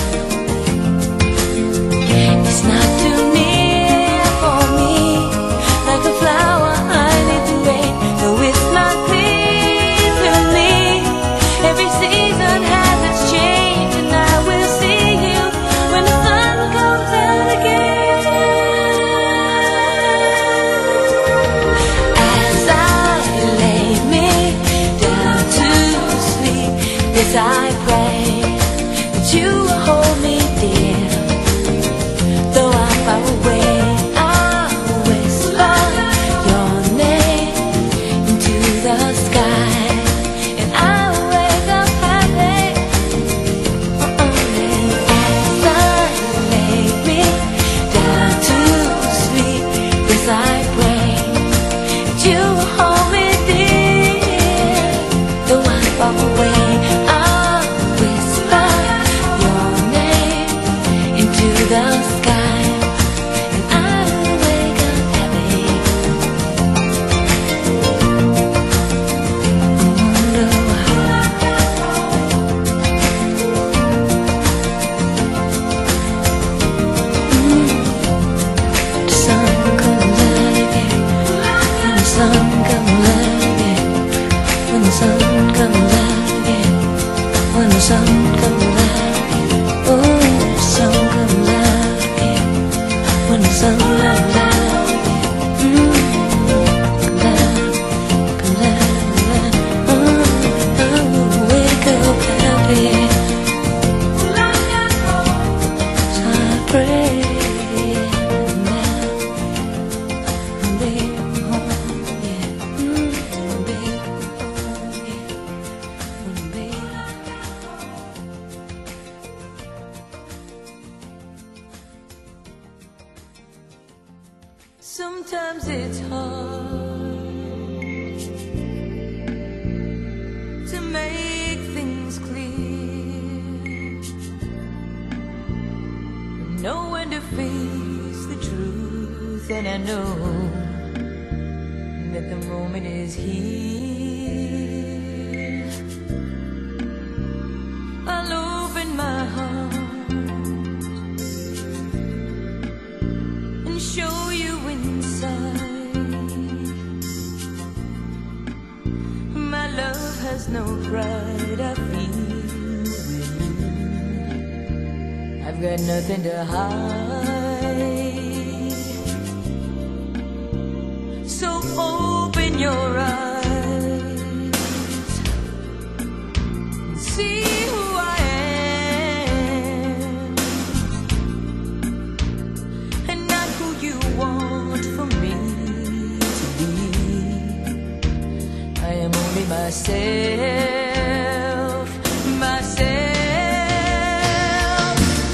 It's not too near for me, like a flower I need the rain. Though it's not clear to me, every season has its change, and I will see you when the sun comes out again. As I lay me down to sleep, as I pray that you will hold me dear. Though I'm far away, I'll whisper your name into the sky, and I will wake up happy. As I lay me down to sleep, as I pray that you will hold me dear. Though I'm far away, I'll whisper your name into the sky, and I will wake up happy. Wonder the sun comes out again, when the sun comes out again, when the sun comes out again, when the sun comes out again. Oh, the sun comes out again, when the sun comes out again. Comes out, comes out. Oh, I will wake up happy. So I pray now, baby, home, yeah. Baby, home, yeah. Baby. Sometimes it's hard to make things clear, know when to face the truth, and I know that the moment is here. I'll open my heart and show you inside. My love has no pride, I feel with you. I've got nothing to hide. So open your eyes and see who I am, and not who you want for me to be. I am only myself, myself.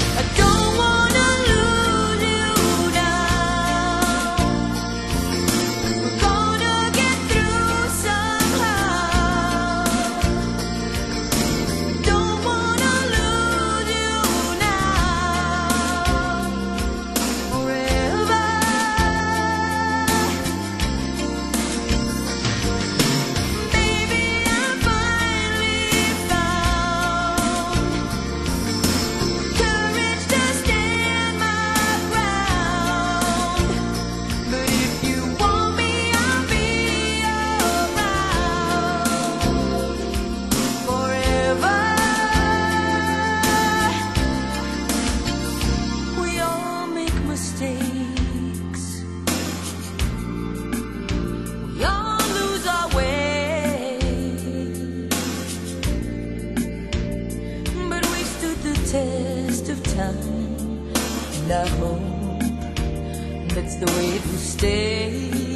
and I hope that's the way it will stay.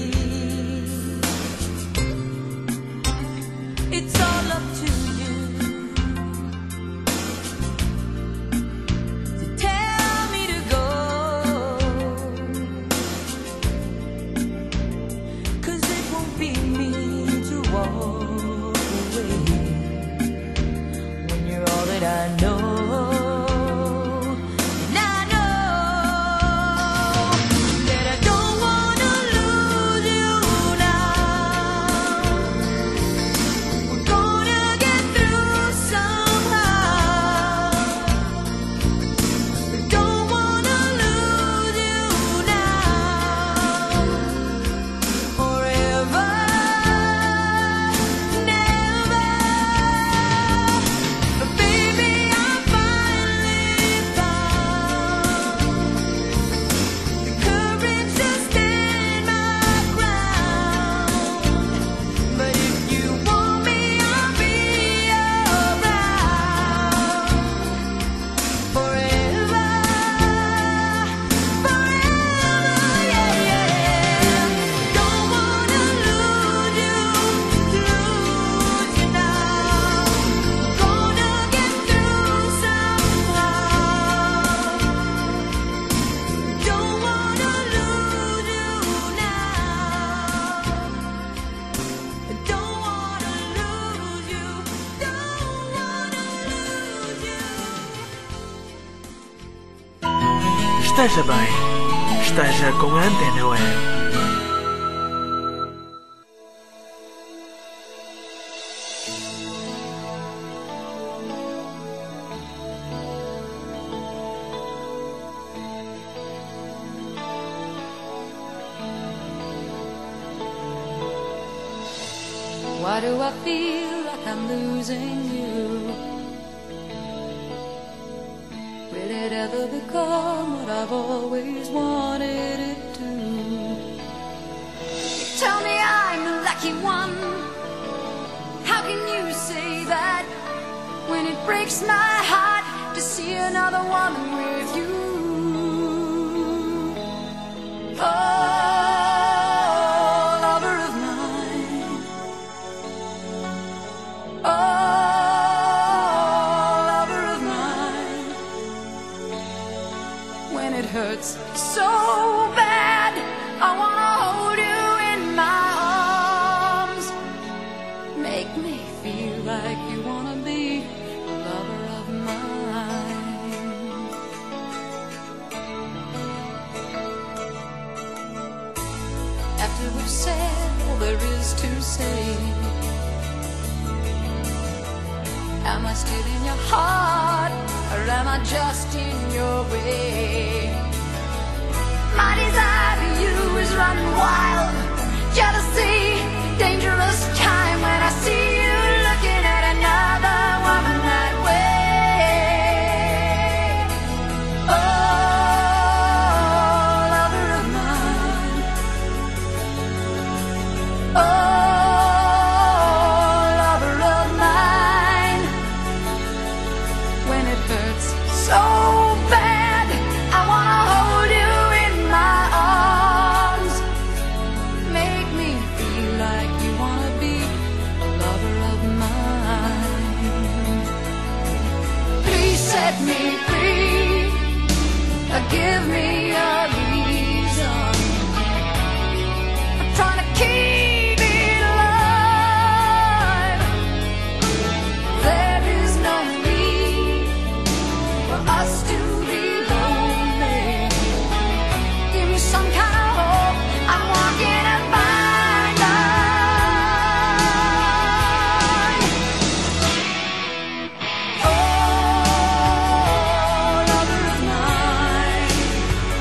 It's all up to you to tell me to go, 'cause it won't be me to walk away when you're all that I know. Esteja bem, esteja com a Antena Web. Why do I feel like I'm losing you? Will it ever become what I've always wanted it to? You tell me I'm the lucky one. How can you say that when it breaks my heart to see another woman with you? Oh, lover of mine. Oh, lover of mine. When it hurts so bad, I wanna hold you in my arms. Make me feel like you wanna be a lover of mine. After we've said all there is to say, am I still in your heart, or am I just in your way? My desire for you is running wild. Jealousy, dangerous time when I see you looking at another woman that way. Oh, lover of mine. Oh, lover of mine. When it hurts so bad, I wanna hold you in my arms. Make me feel like you wanna be a lover of mine. Please set me free. Give me a reason. I'm trying to keep it alive. There is no need for us to be lonely. Give me some kind of hope. I'm walking a fine line. Oh, lover of mine.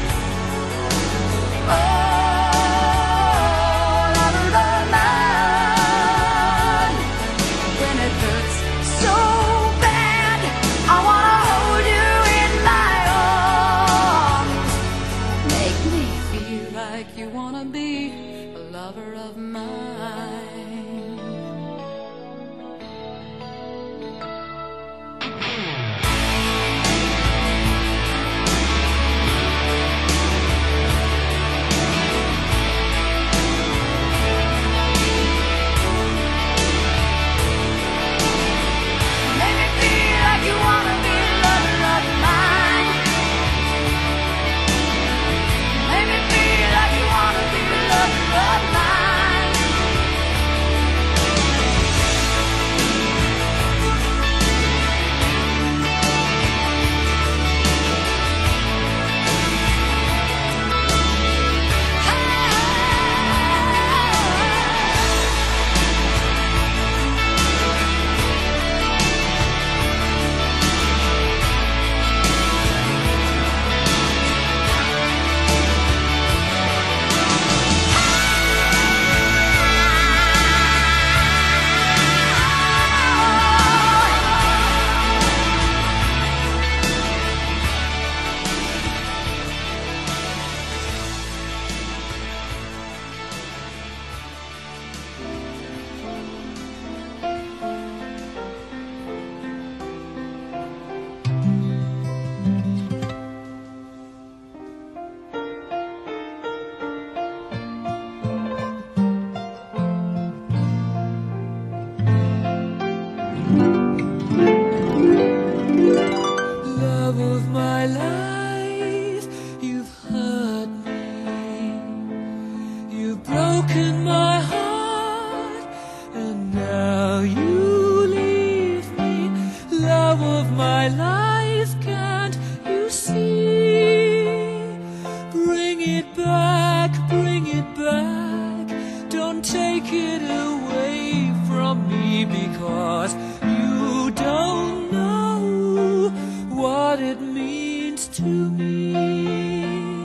life. You've hurt me, you've broken my heart, and now you leave me. Love of my life, can't you see? Bring it back, bring it back. Don't take it away from me, because you don't know what it means to me.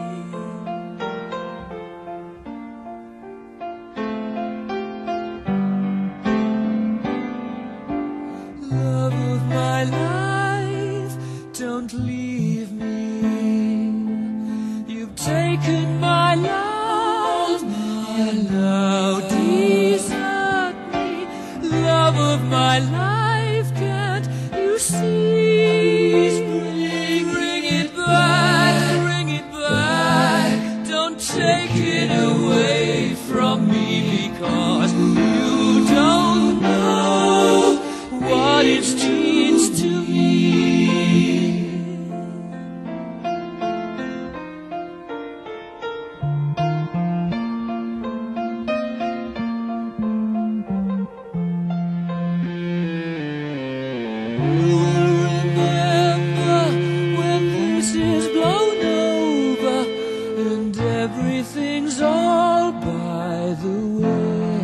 Love of my life, don't leave me. You've taken my love, and now desert me. Love of my life, can't you see? Bring it back, bring it back. Don't take it away from me, because you don't know what it means to me. Remember when this is blown over and everything's all by the way.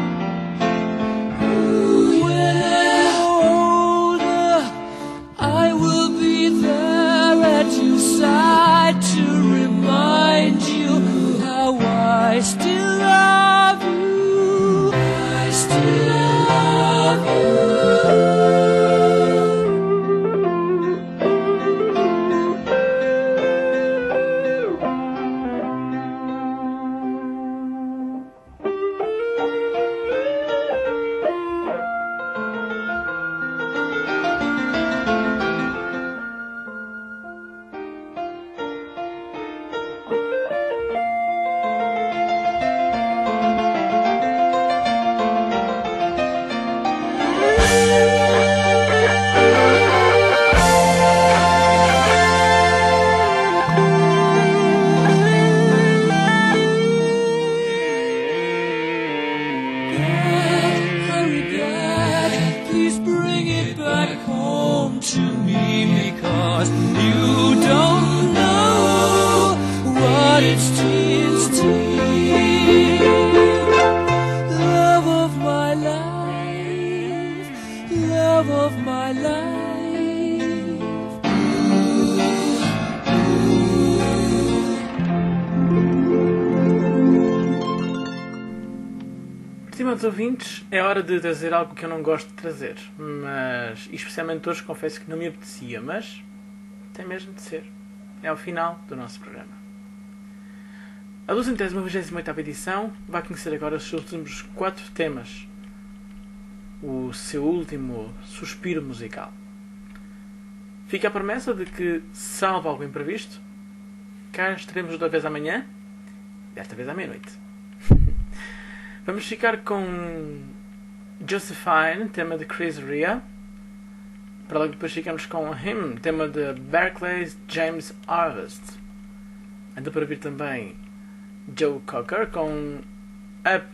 When I'm older, I will be there at your side to remind you how I still love you. I still love you. Hurry back, please bring it back home to me, because you don't know what it means to me. Love of my life, love of my life. Estimados ouvintes, é hora de trazer algo que eu não gosto de trazer, mas especialmente hoje confesso que não me apetecia, mas tem mesmo de ser. É o final do nosso programa. A 228ª edição vai conhecer agora os seus últimos 4 temas, o seu último suspiro musical. Fica a promessa de que, salvo algo imprevisto, cá estaremos outra vez amanhã, desta vez à meia-noite. Vamos ficar com Josephine, tema de Chris Rea. Para logo depois ficamos com Him, tema de Berkeley's James Harvest. Anda para vir também Joe Cocker com Up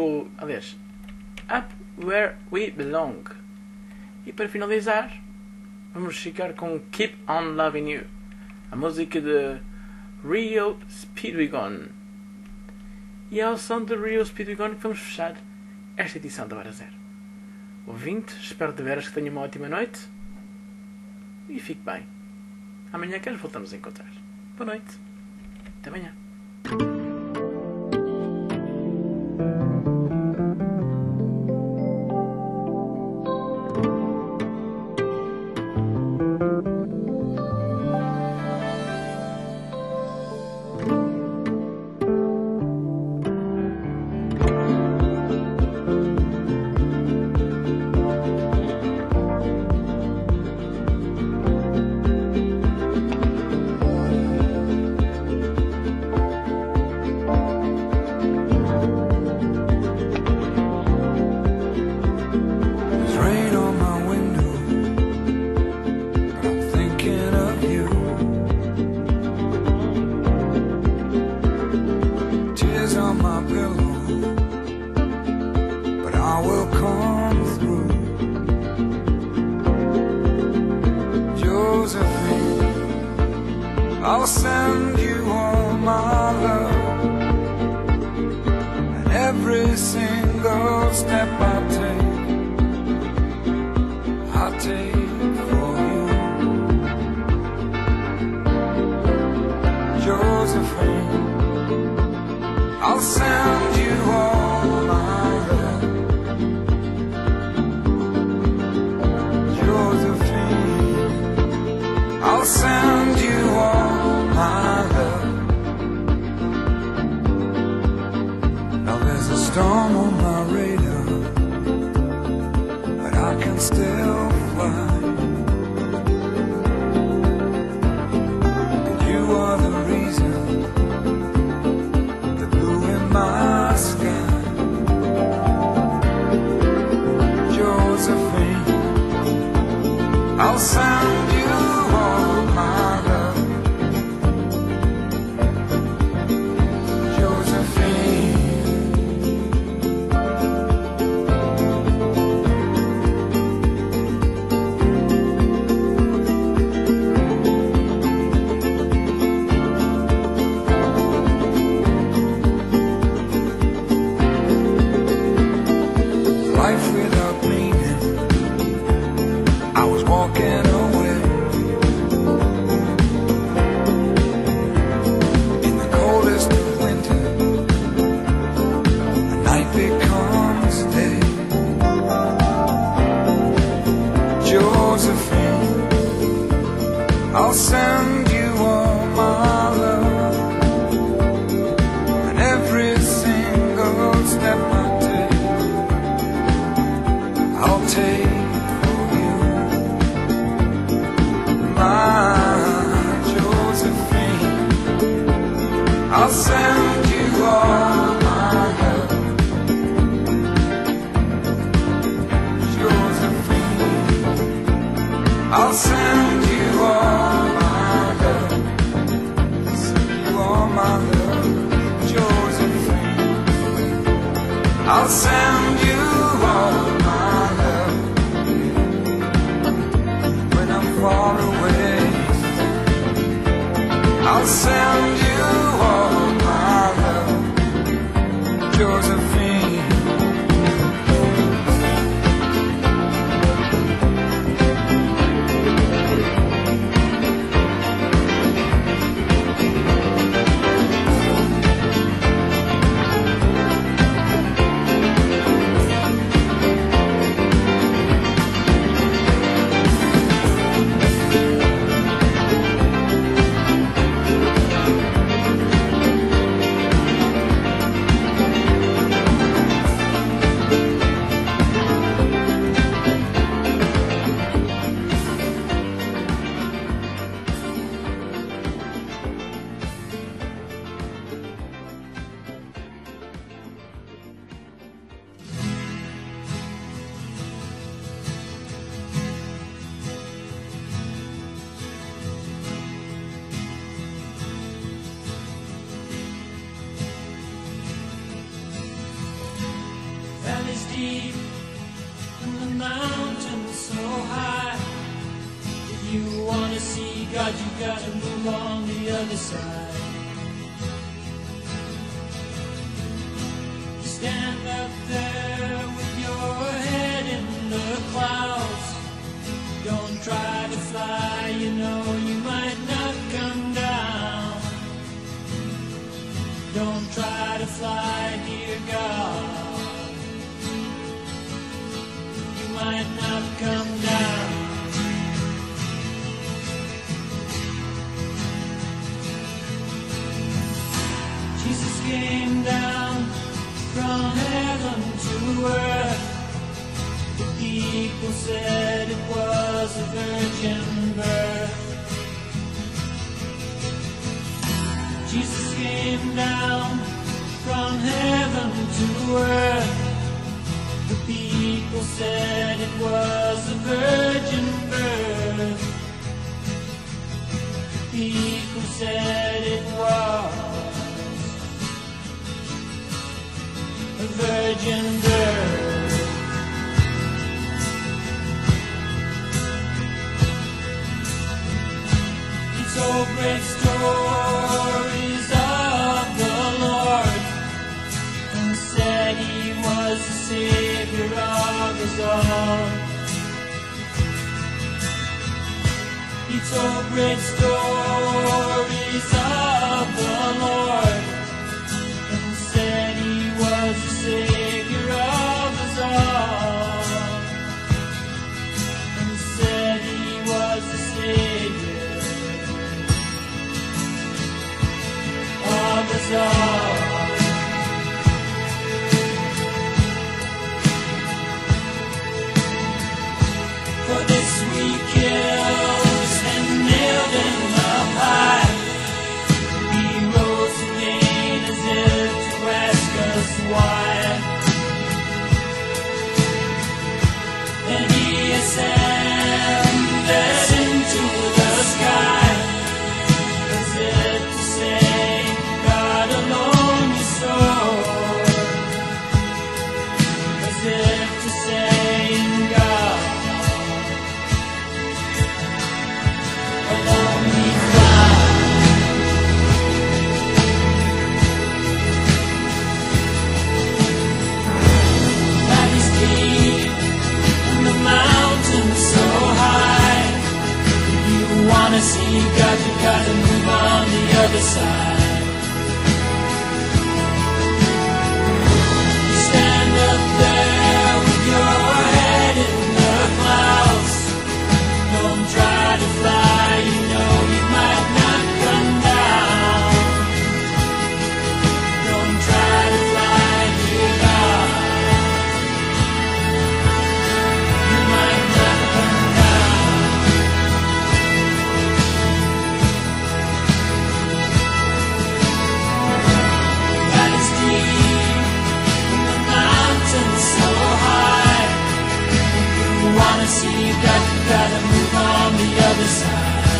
Where We Belong. E para finalizar, vamos ficar com Keep On Loving You, a música de Rio Speedwagon. E é ao som de Rio Speedwagon que vamos fechar esta edição da Hora Zero. Ouvinte, espero de veras que tenha uma ótima noite e fique bem. Amanhã que nos voltamos a encontrar. Boa noite. Até amanhã. I'll send you all my love, and every single step I take for you. Josephine, I'll send you all my love. Josephine, I'll send you all my love. Now there's a storm on my radar, but I can still fly. And you are the reason, the blue in my sky. Josephine, I'll send you all my love. Josephine, life without meaning, I was walking away. In the coldest of winter, the night becomes day. Josephine, I'll send you all my love, and every single step I take, I'll take for you. My Josephine, I'll send you all my love. Josephine, I'll send you all my love. Send you all my love. Josephine, I'll send you all my love. When I'm far away, I'll send you all my love. Josephine, Valleys deep and the mountains so high. If you wanna see God, you gotta move on the other side. You stand up there with your head in the clouds. Don't try to fly, you know you might not come down. Don't try to fly, dear God. Might not come down. Jesus came down from heaven to earth. The people said it was a virgin birth. Jesus came down from heaven to earth. The people said it was a virgin birth. The people said it was a virgin birth. It's a great story. told great stories of the Lord, and said he was the Savior of us all, and said he was the Savior of us all. For this we killed and nailed him up high. He rose again as if to ask us why. And he ascended into the sky, as if to say, God alone is sure. As if to say, God alone we fly. That is deep on the mountain so high. If you wanna see God, you gotta move on the other side. You stand up there with your head in the clouds. Don't try to fly, you know you might not come down. Don't try to fly, dear God. You might not come down. That is deep in the mountains so high. If you wanna see God, you gotta move on the other side.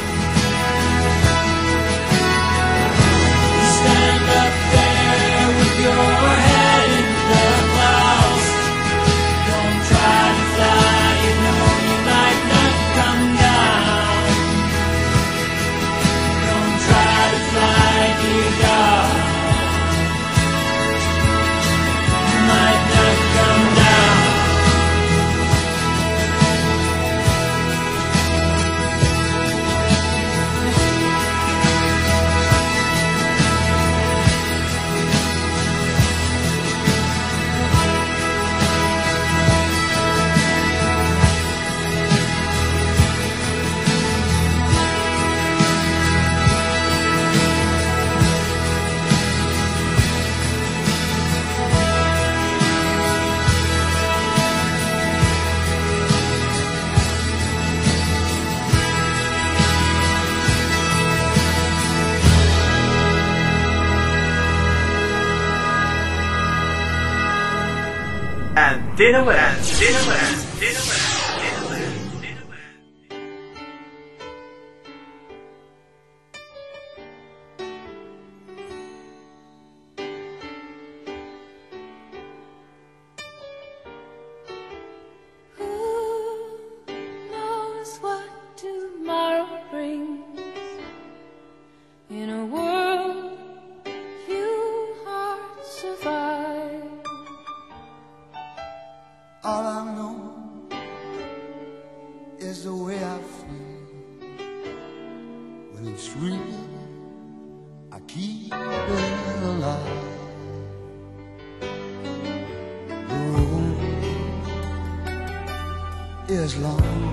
You stand up there with your head in the clouds. Don't try to fly, you know you might not come down. Don't try to fly, dear God. You might not come down. Dinner West. Who knows what tomorrow brings? In a world few hearts survive. All I know is the way I feel. When it's real, I keep it alive. The road is long.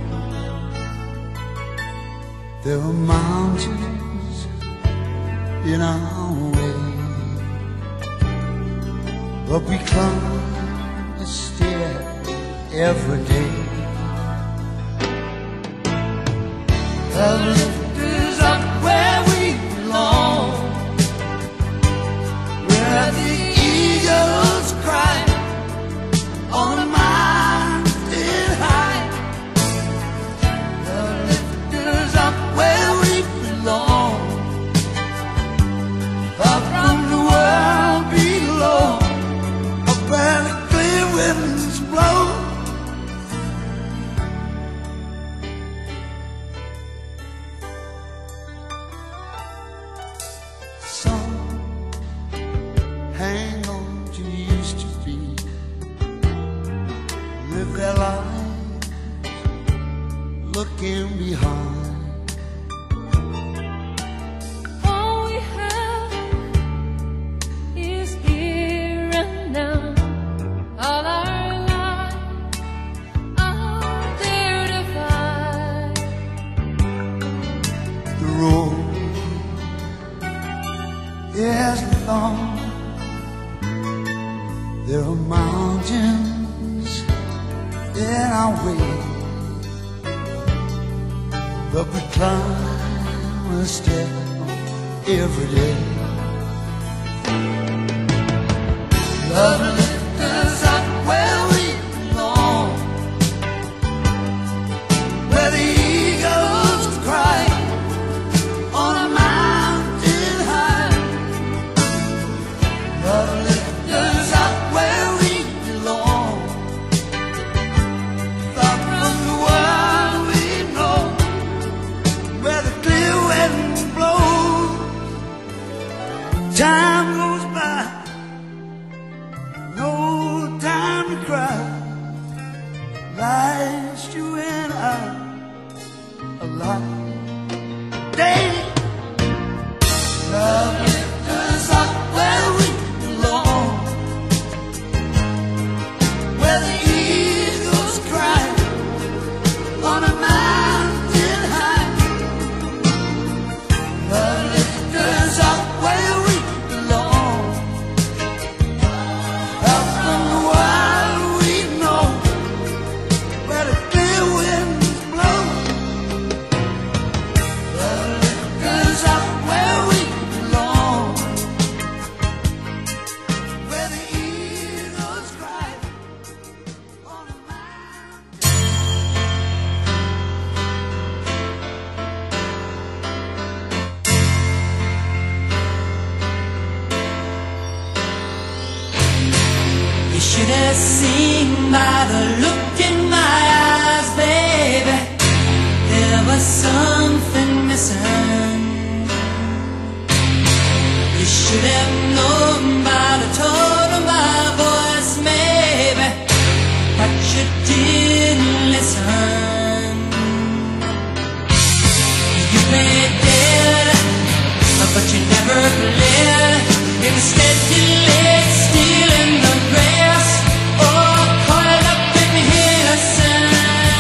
There are mountains in our way, but we climb a stair every day. The lift is up where we belong, where the eagles cry on a mountain high. The lift is up where we belong, far from the world below, up where the clear winds blow. Some hang on to used to be, live their lives looking behind. is long. There are mountains in our way, but we climb a step every day. Love lifts us up where we belong, where the eagles cry on a mountain high. Love lifts us up where we belong, far from the world we know, where the clear wind blows. Time goes by, no time to cry. Life's you and I alive. Daily, love lifts us up where we belong, where the eagles cry on a mountain high. Love lifts us up where we belong, out from the wild we know, where the clear winds blow. Love lifts us up where we belong, where the eagles cry on a mountain. You should have seen by the look in my eyes, baby, there was something missing. You should have known by the tone of my voice, maybe, but you didn't listen. You played dead, but you never played. Instead you lay still in the grass, or coiled up in innocence.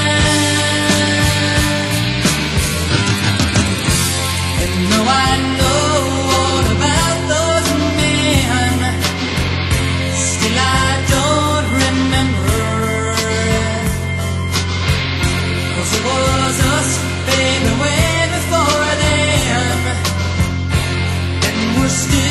And though I know all about those men, still I don't remember. 'Cause it was us, baby, way before then, and we're still